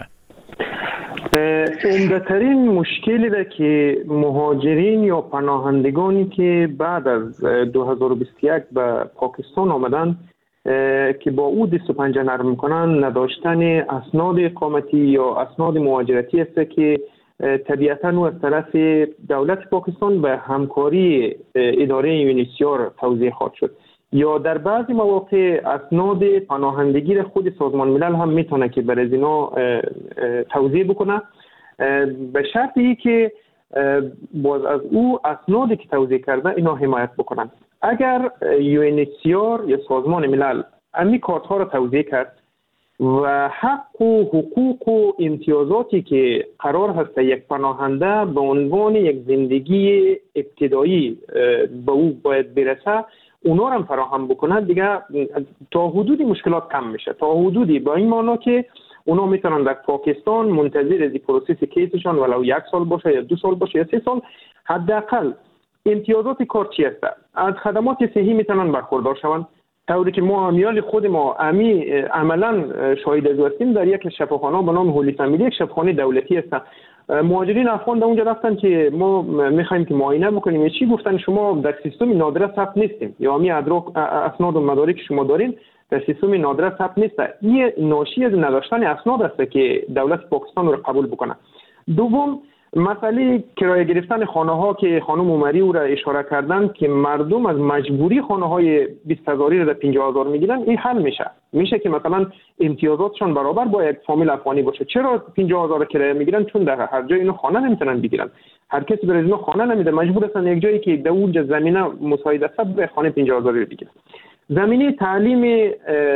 عمده‌ترین مشکلی ده که مهاجرین یا پناهندگانی که بعد از 2021 به پاکستان آمدن که با او دست و پنجه نرم میکنن نداشتن اسناد اقامتی یا اسناد مهاجرتی است که طبیعتاً و از طرف دولت پاکستان به همکاری اداره UNHCR توزیع خواهد شد، یا در بعضی مواقع اسناد پناهندگی را خود سازمان ملل هم میتونه که برای اینا توزیع بکنه، به شرطی که باز از او اسنادی که توزیع کرده اینا حمایت بکنن. اگر UNHCR یا سازمان ملل امی کارت ها را توزیع کرد و حق و حقوق و امتیازاتی که قرار هست یک پناهنده به عنوان یک زندگی ابتدایی به او باید برسه اونا هم فراهم بکنه، دیگه تا حدودی مشکلات کم میشه، تا حدودی با این معنی که اونا میتونن در پاکستان منتظر از پروسس کیسشان ولو 1 سال باشه یا 2 سال باشه یا 3 سال حداقل امتیازات کار چی است، از خدمات صحی میتونن برخوردار شوند، طوری که ما امیال خود ما عملا شاهد از هستیم. در یک شفاخانه به نام هولی فامیلی، یک شفاخانه دولتی است، مهاجرین افغان در اونجا رفتن که ما میخوایم که معاینه بکنیم، چی گفتن شما در سیستم نادره ثبت نیستیم یا می اسناد و مدارک شما دارین در سیستم نادره ثبت نیست. این ناشی از نداشتن اسناد است که دولت پاکستان رو قبول بکنه. دوم مسئله کرایه گرفتن خانه ها که خانم عمری او را اشاره کردن که مردم از مجبوری خانه های 20,000 را 50,000 میگیرن، این حل میشه که مثلا امتیازاتشان برابر با یک فامیل افغانی باشه. چرا 50,000 کرایه میگیرن؟ چون در هر جای اینو خانه نمیتونن بگیرن، هر کسی برای اینو خانه نمیده، مجبور هستن یک جایی که در اونجا زمینه مساعد است به خانه 50,000 بگیرن. زمینه تعلیم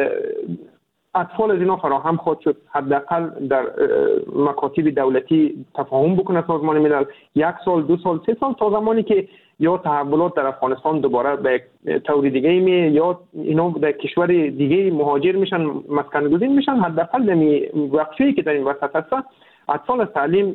اطفال از اینا فراهم خواهد شد، حداقل در مکاتب دولتی تفاهم بکنه سازمان ملل 1 سال 2 سال 3 سال تا زمانی که یا تحولات در افغانستان دوباره به طور دیگه یا اینا در کشور دیگه مهاجر میشن، مسکن گزین میشن، حداقل در وقفه‌ای که در این وسط هست اطفال از تعلیم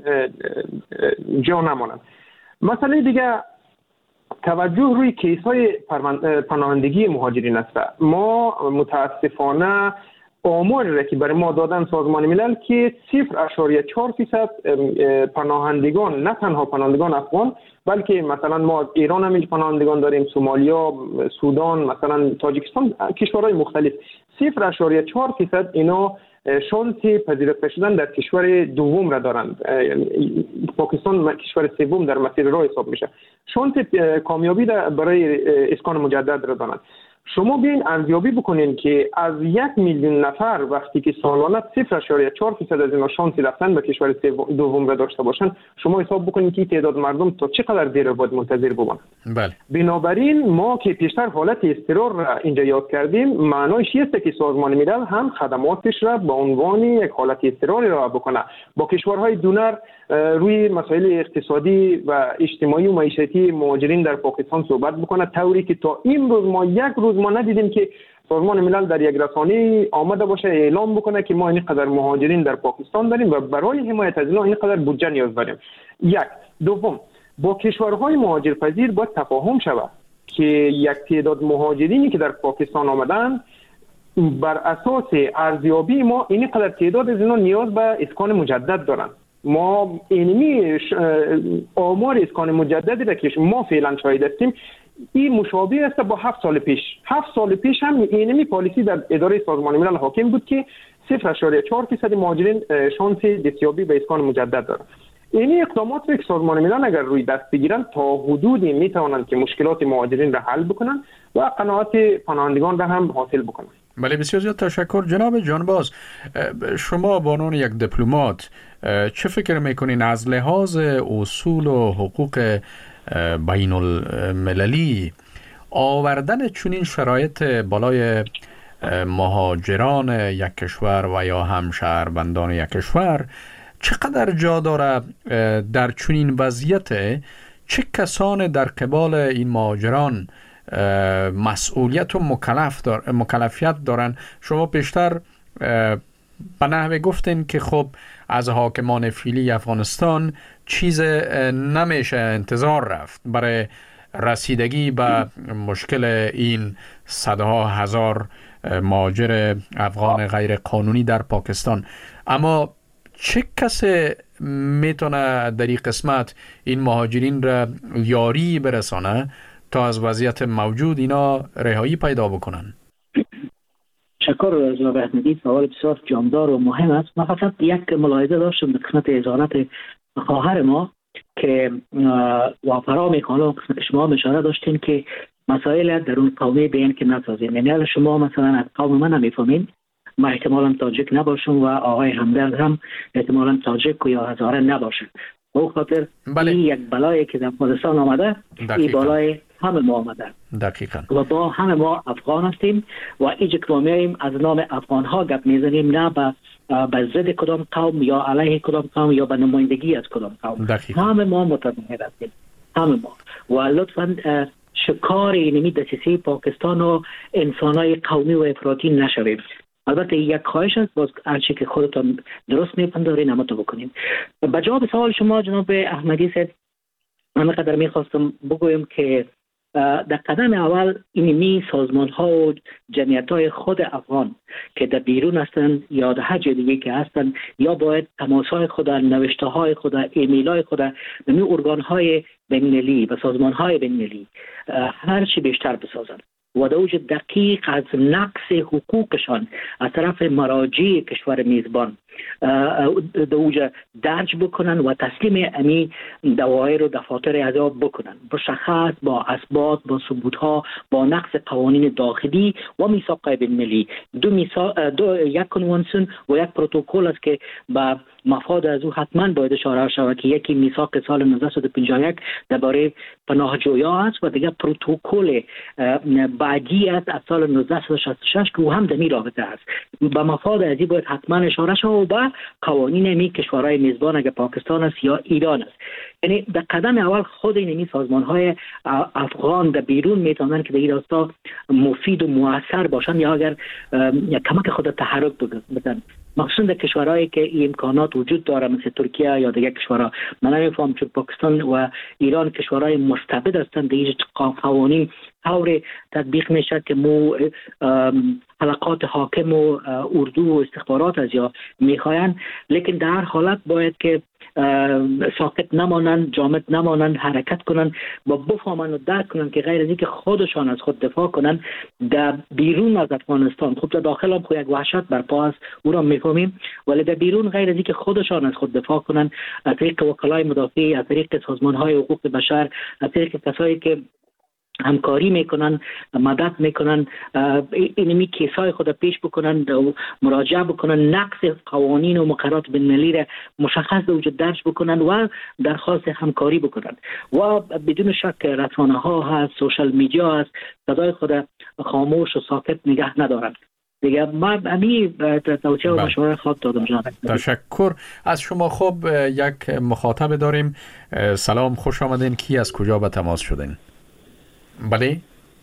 جا نمانند. مسئله دیگه توجه روی کیس‌های پناهندگی مهاجرین است. ما متاسفانه آمار را که برای ما دادن سازمان ملل که 0.4% پناهندگان، نه تنها پناهندگان افغان بلکه مثلا ما از ایران هم پناهندگان داریم، سومالیا، سودان، مثلا تاجیکستان، کشورهای مختلف، 0.4% اینا شانس پذیرفته شدن در کشور دوم را دارند. پاکستان کشور سوم در مسیر راه حساب میشه، شانس کامیابی برای اسکان مجدد را دارند. شما بیاین ارزیابی بکنین که از 1,000,000 نفر وقتی که سالانه 0.4% از اینا شانسی رفتن به کشور دوم را داشته باشن، شما حساب بکنین که تعداد مردم تا چقدر دیر باید منتظر بمانند. بله. بنابراین ما که پیشتر حالت اضطرار را اینجا یاد کردیم، معنایش است که سازمان ملل هم خدماتش را به عنوان یک حالت اضطراری را بکنه، با کشورهای دونر روی مسائل اقتصادی و اجتماعی و معیشتی مهاجرین در پاکستان صحبت بکنه، طوری که تا این روز ما یک روز ما ندیدیم که سازمان ملل در یک رسانه آمده باشه اعلام بکنه که ما اینقدر مهاجرین در پاکستان داریم و برای حمایت از اینا اینقدر بودجه نیاز داریم. یک. دوم، با کشورهای مهاجرپذیر باید تفاهم شود که یک تعداد مهاجرینی که در پاکستان آمدن بر اساس ارزیابی ما اینقدر تعداد از اینا نیاز به اسکان مجدد دارن. ما اینمی آمار اسکان مجددی را که ما فعلا شاهد هستیم این مشابه است با 7 سال پیش. 7 سال پیش هم اینمی پالیسی در اداره سازمان ملل حاکم بود که 0.4% مهاجرین شانس دستیابی به اسکان مجدد دارند. این اقدامات رو که سازمان ملل اگر روی دست بگیرن تا حدودی میتوانند که مشکلات مهاجرین را حل بکنن و قناعت پناهندگان را هم حاصل بکنن. بله، بسیار زیاد تشکر. جناب جانباز، شما به عنوان یک دیپلمات چه فکر میکنین از لحاظ اصول و حقوق بین المللی آوردن چنین شرایط بالای مهاجران یک کشور و یا هم شهروندان یک کشور چقدر جا داره در چنین وضعیت چه کسان در قبال این مهاجران مسئولیت و مکلفیت دارن؟ شما بیشتر به نحوه گفتین که خب از حاکمان فعلی افغانستان چیز نمیشه انتظار رفت برای رسیدگی به مشکل این صدها هزار مهاجر افغان غیر قانونی در پاکستان. اما چه کسی میتونه در این قسمت این مهاجرین را یاری برسانه تا از وضعیت موجود اینا رهایی پیدا بکنن؟ شکر جناب احمدی، سوال بسیار جامدار و مهم است. من فقط یک ملاحظه داشتم در قسمت ازارت خواهر ما که وافرا میکنه، قسمت شما اشاره داشتین که مسائل در اون قومی بین که نسازیم. یعنی شما مثلا از قوم من نمیفهمین، ما احتمالا تاجیک نباشم و آقای همدرد هم احتمالا تاجیک یا هزاره نباشه. به خاطر این یک بلایی که در افغانستان آمده، این بلای همه ما آمده. دقیقاً. و با همه ما افغان هستیم و اینجا که ما میاییم از نام افغان ها گپ میزنیم، نه به ضد کدام قوم یا علیه کدام قوم یا به نمایندگی از کدام قوم. همه ما متضمن هستیم، همه ما. و لطفاً شکار اینمی دسیسه پاکستان و انسانای قومی و افراطی نشویم. البته یک خواهش است، باز هرچی که خودتان درست میپندارین اما تو بکنین. به جواب سوال شما جناب احمدی صاحب، من قدر میخواستم بگویم که در قدم اول اینمی سازمان ها و جمعیت های خود افغان که در بیرون هستند یا در هر جای دیگه که هستند، یا باید تماس های خود، نوشته های خود، ایمیل های خود به ارگان های بین‌المللی و سازمان های بین‌المللی هر چی بیشتر بسازند و در اوج دقیق از نقص حقوقشان از طرف مراجع کشور میزبان در اوج درج بکنن و تسلیم امی دوایر و دفاتر عذاب بکنن، مشخص با اثبات، با ثبوت ها، با نقص قوانین داخلی و میثاق بین‌المللی. یک کنوانسیون و یک پروتکل است که با مفاد از او حتما باید اشاره شود که یکی میثاق سال 1951 درباره پناهجویان است و دیگه پروتکل بعدی است از سال 1966 که او هم در این رابطه است. با مفاد از این باید حتما اشاره شود و قوانین می کشورهای میزبان اگر پاکستان است یا ایران است. یعنی در قدم اول خود این سازمان‌های افغان در بیرون میتونن که در این راستا مفید و مؤثر باشن یا اگر کمک خود تحرک بدن، مخصوصا در کشورهایی که این امکانات وجود داره مثل ترکیه یا دیگر کشورها. من نمیفهم چون پاکستان و ایران کشورهای مستبد هستند، دیگه قوانین طور تطبیق میشه که مو حلقات حاکم و اردو و استخبارات از یا میخواین، لیکن در هر حالت باید که ساکت نمانند، جامد نمانند، حرکت کنند و بفهمند و درک کنند که غیر از اینکه خودشان از خود دفاع کنند در بیرون از افغانستان، خب در داخل هم خود یک وحشت برپا است، او را میفهمیم، ولی در بیرون غیر از اینکه خودشان از خود دفاع کنند از طریق وکلای مدافع، از طریق سازمان‌های حقوق بشر، از طریق کسایی که همکاری میکنن، مدد میکنن، اینمی کیسای خود پیش بکنن، مراجعه بکنن، نقص قوانین و مقررات بین‌المللی را مشخص به وجود درج بکنن و درخواست همکاری بکنن و بدون شک رسانه ها هست، سوشال میدیا هست، صدای خود خاموش و ساکت نگه ندارند. دیگه ما امی توصیه و مشوره خواهد دادم جناب. تشکر از شما. خب یک مخاطب داریم. سلام، خوش آمدین. کی از کجا به تماس شدین؟ بله.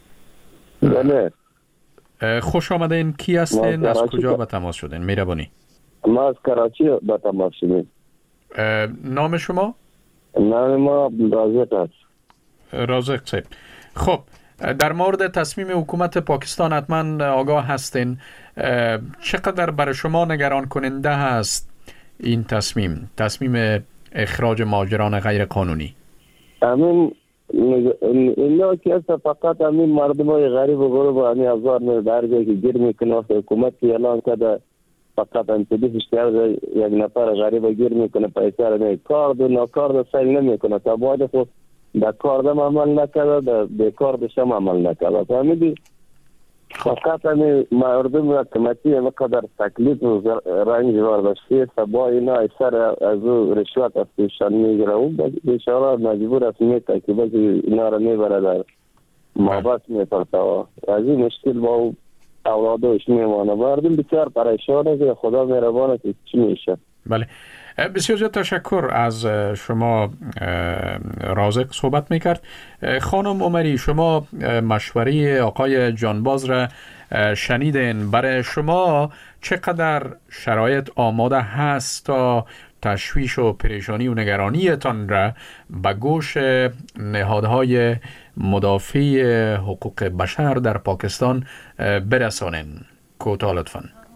بله. خوش آمدین. کی هستین؟ از کجا به تماس شدین؟ مهربانی. ما از کراچی به تماس شدیم. نام شما؟ نام ما عبدالرازق است. رازق صاحب. خب در مورد تصمیم حکومت پاکستان حتما آگاه هستین. چقدر برای شما نگران کننده هست این تصمیم اخراج مهاجران غیر قانونی؟ امین اینا که فقط همین مردم های غریب و غریب و همین افزار در جایی که گیر میکنه، حکومت که اعلان کرده فقط انتبیش کرده یک نفر غریب گیر میکنه، پیسه را نه کار و ناکار سیل نمیکنه، تا باید خود در کار دم عمل نکرده، در بیکار دشم عمل نکرده. فهمیدی؟ فقط همین مردم را کمتی وقدر تکلیف و رنج برداشتی سبا اینا اکثر از او رشوت از پیشان میگیره و بیشاره مجبور است میتاکیبه که اینا را میبره در محبت میپرده و از این مشکل با اولادوش میمانه. مردم بسیار پریشانه که خدا مهربانه که چی میشه. بله. بسیار زیاد تشکر از شما رازق صحبت میکرد. خانم عمری، شما مشوره آقای جانباز را شنیدین. برای شما چقدر شرایط آماده هست تا تشویش و پریشانی و نگرانیتان را به گوش نهادهای مدافع حقوق بشر در پاکستان برسانین؟ کوتاه لطفاً.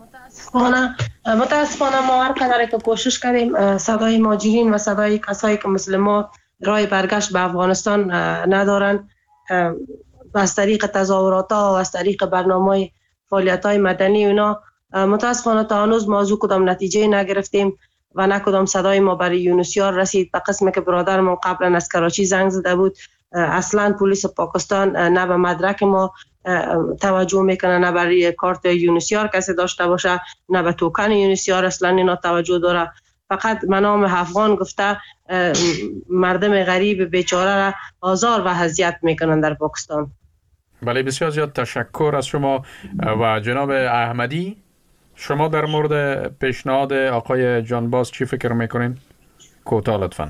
متاسفانه ما هر قدر که کوشش کردیم صدای مهاجرین و صدای کسایی که مثل ما راه برگشت به افغانستان ندارن و از طریق تظاهرات ها و از طریق برنامه فعالیت های مدنی اونا متاسفانه تا هنوز موضوع کدام نتیجه نگرفتیم و نه کدام صدای ما برای یونسیار رسید. به قسمی که برادرمون قبلا از کراچی زنگ زده بود، اصلا پلیس پاکستان نه به مدرک ما توجه میکنه، نه برای کارت یونسیار کسی داشته باشه، نه به توکن یونسیار اصلا اینا توجه داره. فقط منام افغان گفته مردم غریب بیچاره را آزار و اذیت میکنن در پاکستان. بله، بسیار زیاد تشکر از شما. و جناب احمدی، شما در مورد پیشنهاد آقای جانباز چی فکر میکنین؟ کوتاه لطفاً.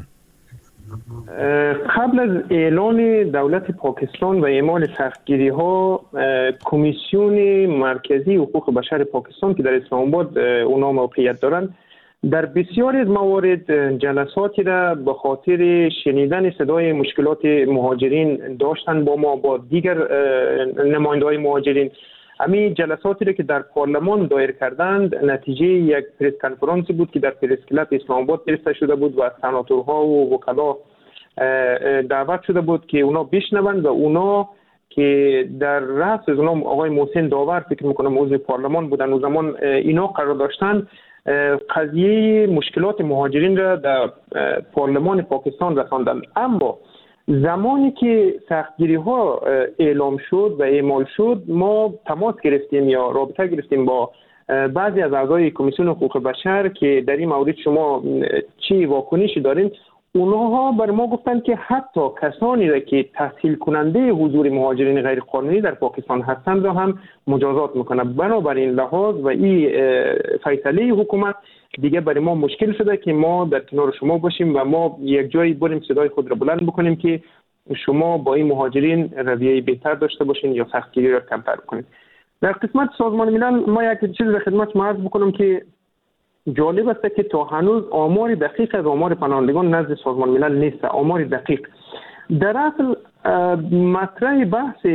قبل از اعلان دولت پاکستان و اعمال سختگیری ها، کمیسیون مرکزی حقوق بشر پاکستان که در اسلام آباد اونا موقعیت دارند، در بسیاری از موارد جلساتی را به خاطر شنیدن صدای مشکلات مهاجرین داشتن با ما، با دیگر نماینده‌های مهاجرین. همین جلساتی را که در پارلمان دایر کردند نتیجه یک پرس کنفرانسی بود که در پرس کلاب اسلام آباد گرفته شده بود و از سناتورها و وکلا دعوت شده بود که اونا بشنوند و اونا که در رأس از اونا آقای محسن داور فکر میکنم عضو پارلمان بودن و زمان اینا قرار داشتن قضیه مشکلات مهاجرین را در پارلمان پاکستان رساندند. اما زمانی که سختگیری ها اعلام شد و اعمال شد، ما تماس گرفتیم یا رابطه گرفتیم با بعضی از اعضای کمیسیون حقوق بشر که در این مورد شما چی واکنشی دارین. اونها بر ما گفتند که حتی کسانی را که تسهیل کننده حضور مهاجرین غیر قانونی در پاکستان هستند را هم مجازات میکنه. بنابراین لحاظ و این فیصله حکومت دیگه برای ما مشکل شده که ما در کنار شما باشیم و ما یک جایی بریم صدای خود را بلند بکنیم که شما با این مهاجرین رویه بهتر داشته باشین یا سختگیری را کمتر کنید. در قسمت سازمان ملل ما یک چیز در خدمت شما عرض بکنم که جالب است که تا هنوز آمار دقیق از آمار پناهندگان نزد سازمان ملل نیست. آمار دقیق در اصل مطرح بحث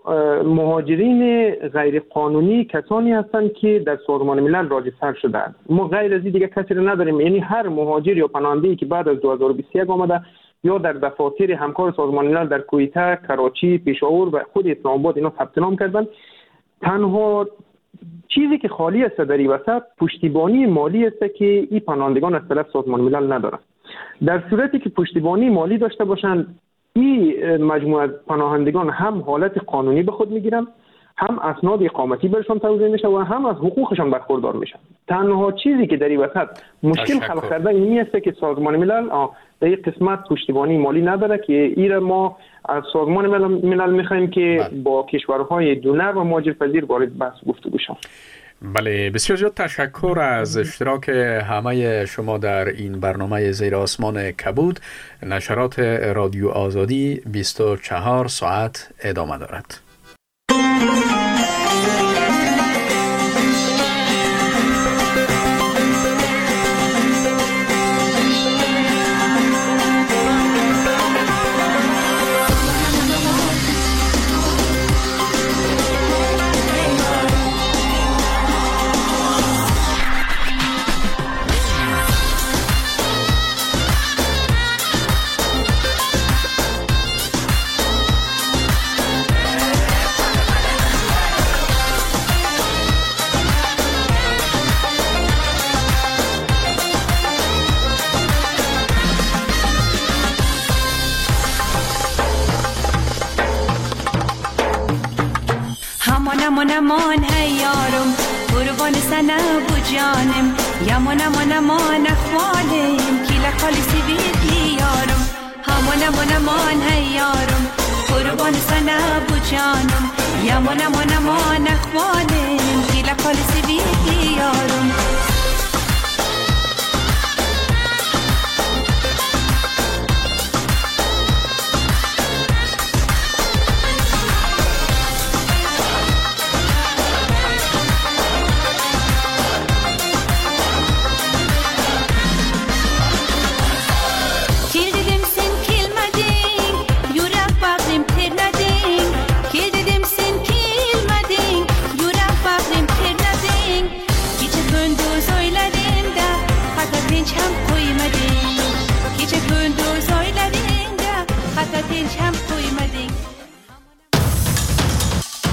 مهاجرین غیر قانونی کسانی هستند که در سازمان ملل راجع‌تر شدند. ما غیر از این دیگه کسی رو نداریم. یعنی هر مهاجر یا پناهنده‌ای که بعد از 2021 آمده یا در دفاتر همکار سازمان ملل در کویته، کراچی، پشاور و خود اسلام آباد اینا ثبت نام کردند. تنها چیزی که خالی است در این وسط پشتیبانی مالی است که این پناهندگان از طرف سازمان ملل ندارند. در صورتی که پشتیبانی مالی داشته باشند، این مجموعه پناهندگان هم حالت قانونی به خود میگیرن، هم اسناد اقامتی برشان توزیع میشه و هم از حقوقشان برخوردار میشن. تنها چیزی که در این وسط مشکل خلق کرده اینی است که سازمان ملل در این قسمت پشتیبانی مالی نداره که این ما از سازمان ملل میخوایم که با کشورهای دونر و مهاجرپذیر وارد بحث گفتگو شود. بله، بسیار زیاد تشکر از اشتراک همه شما در این برنامه زیر آسمان کبود. نشرات رادیو آزادی 24 ساعت ادامه دارد. امان هی یارم قربان سنه بو جانم یمان امان اخوانم کی لکالی سیبیدی یارم امان هی یارم قربان سنه بو جانم یمان امان اخوانم کی لکالی سیبیدی یارم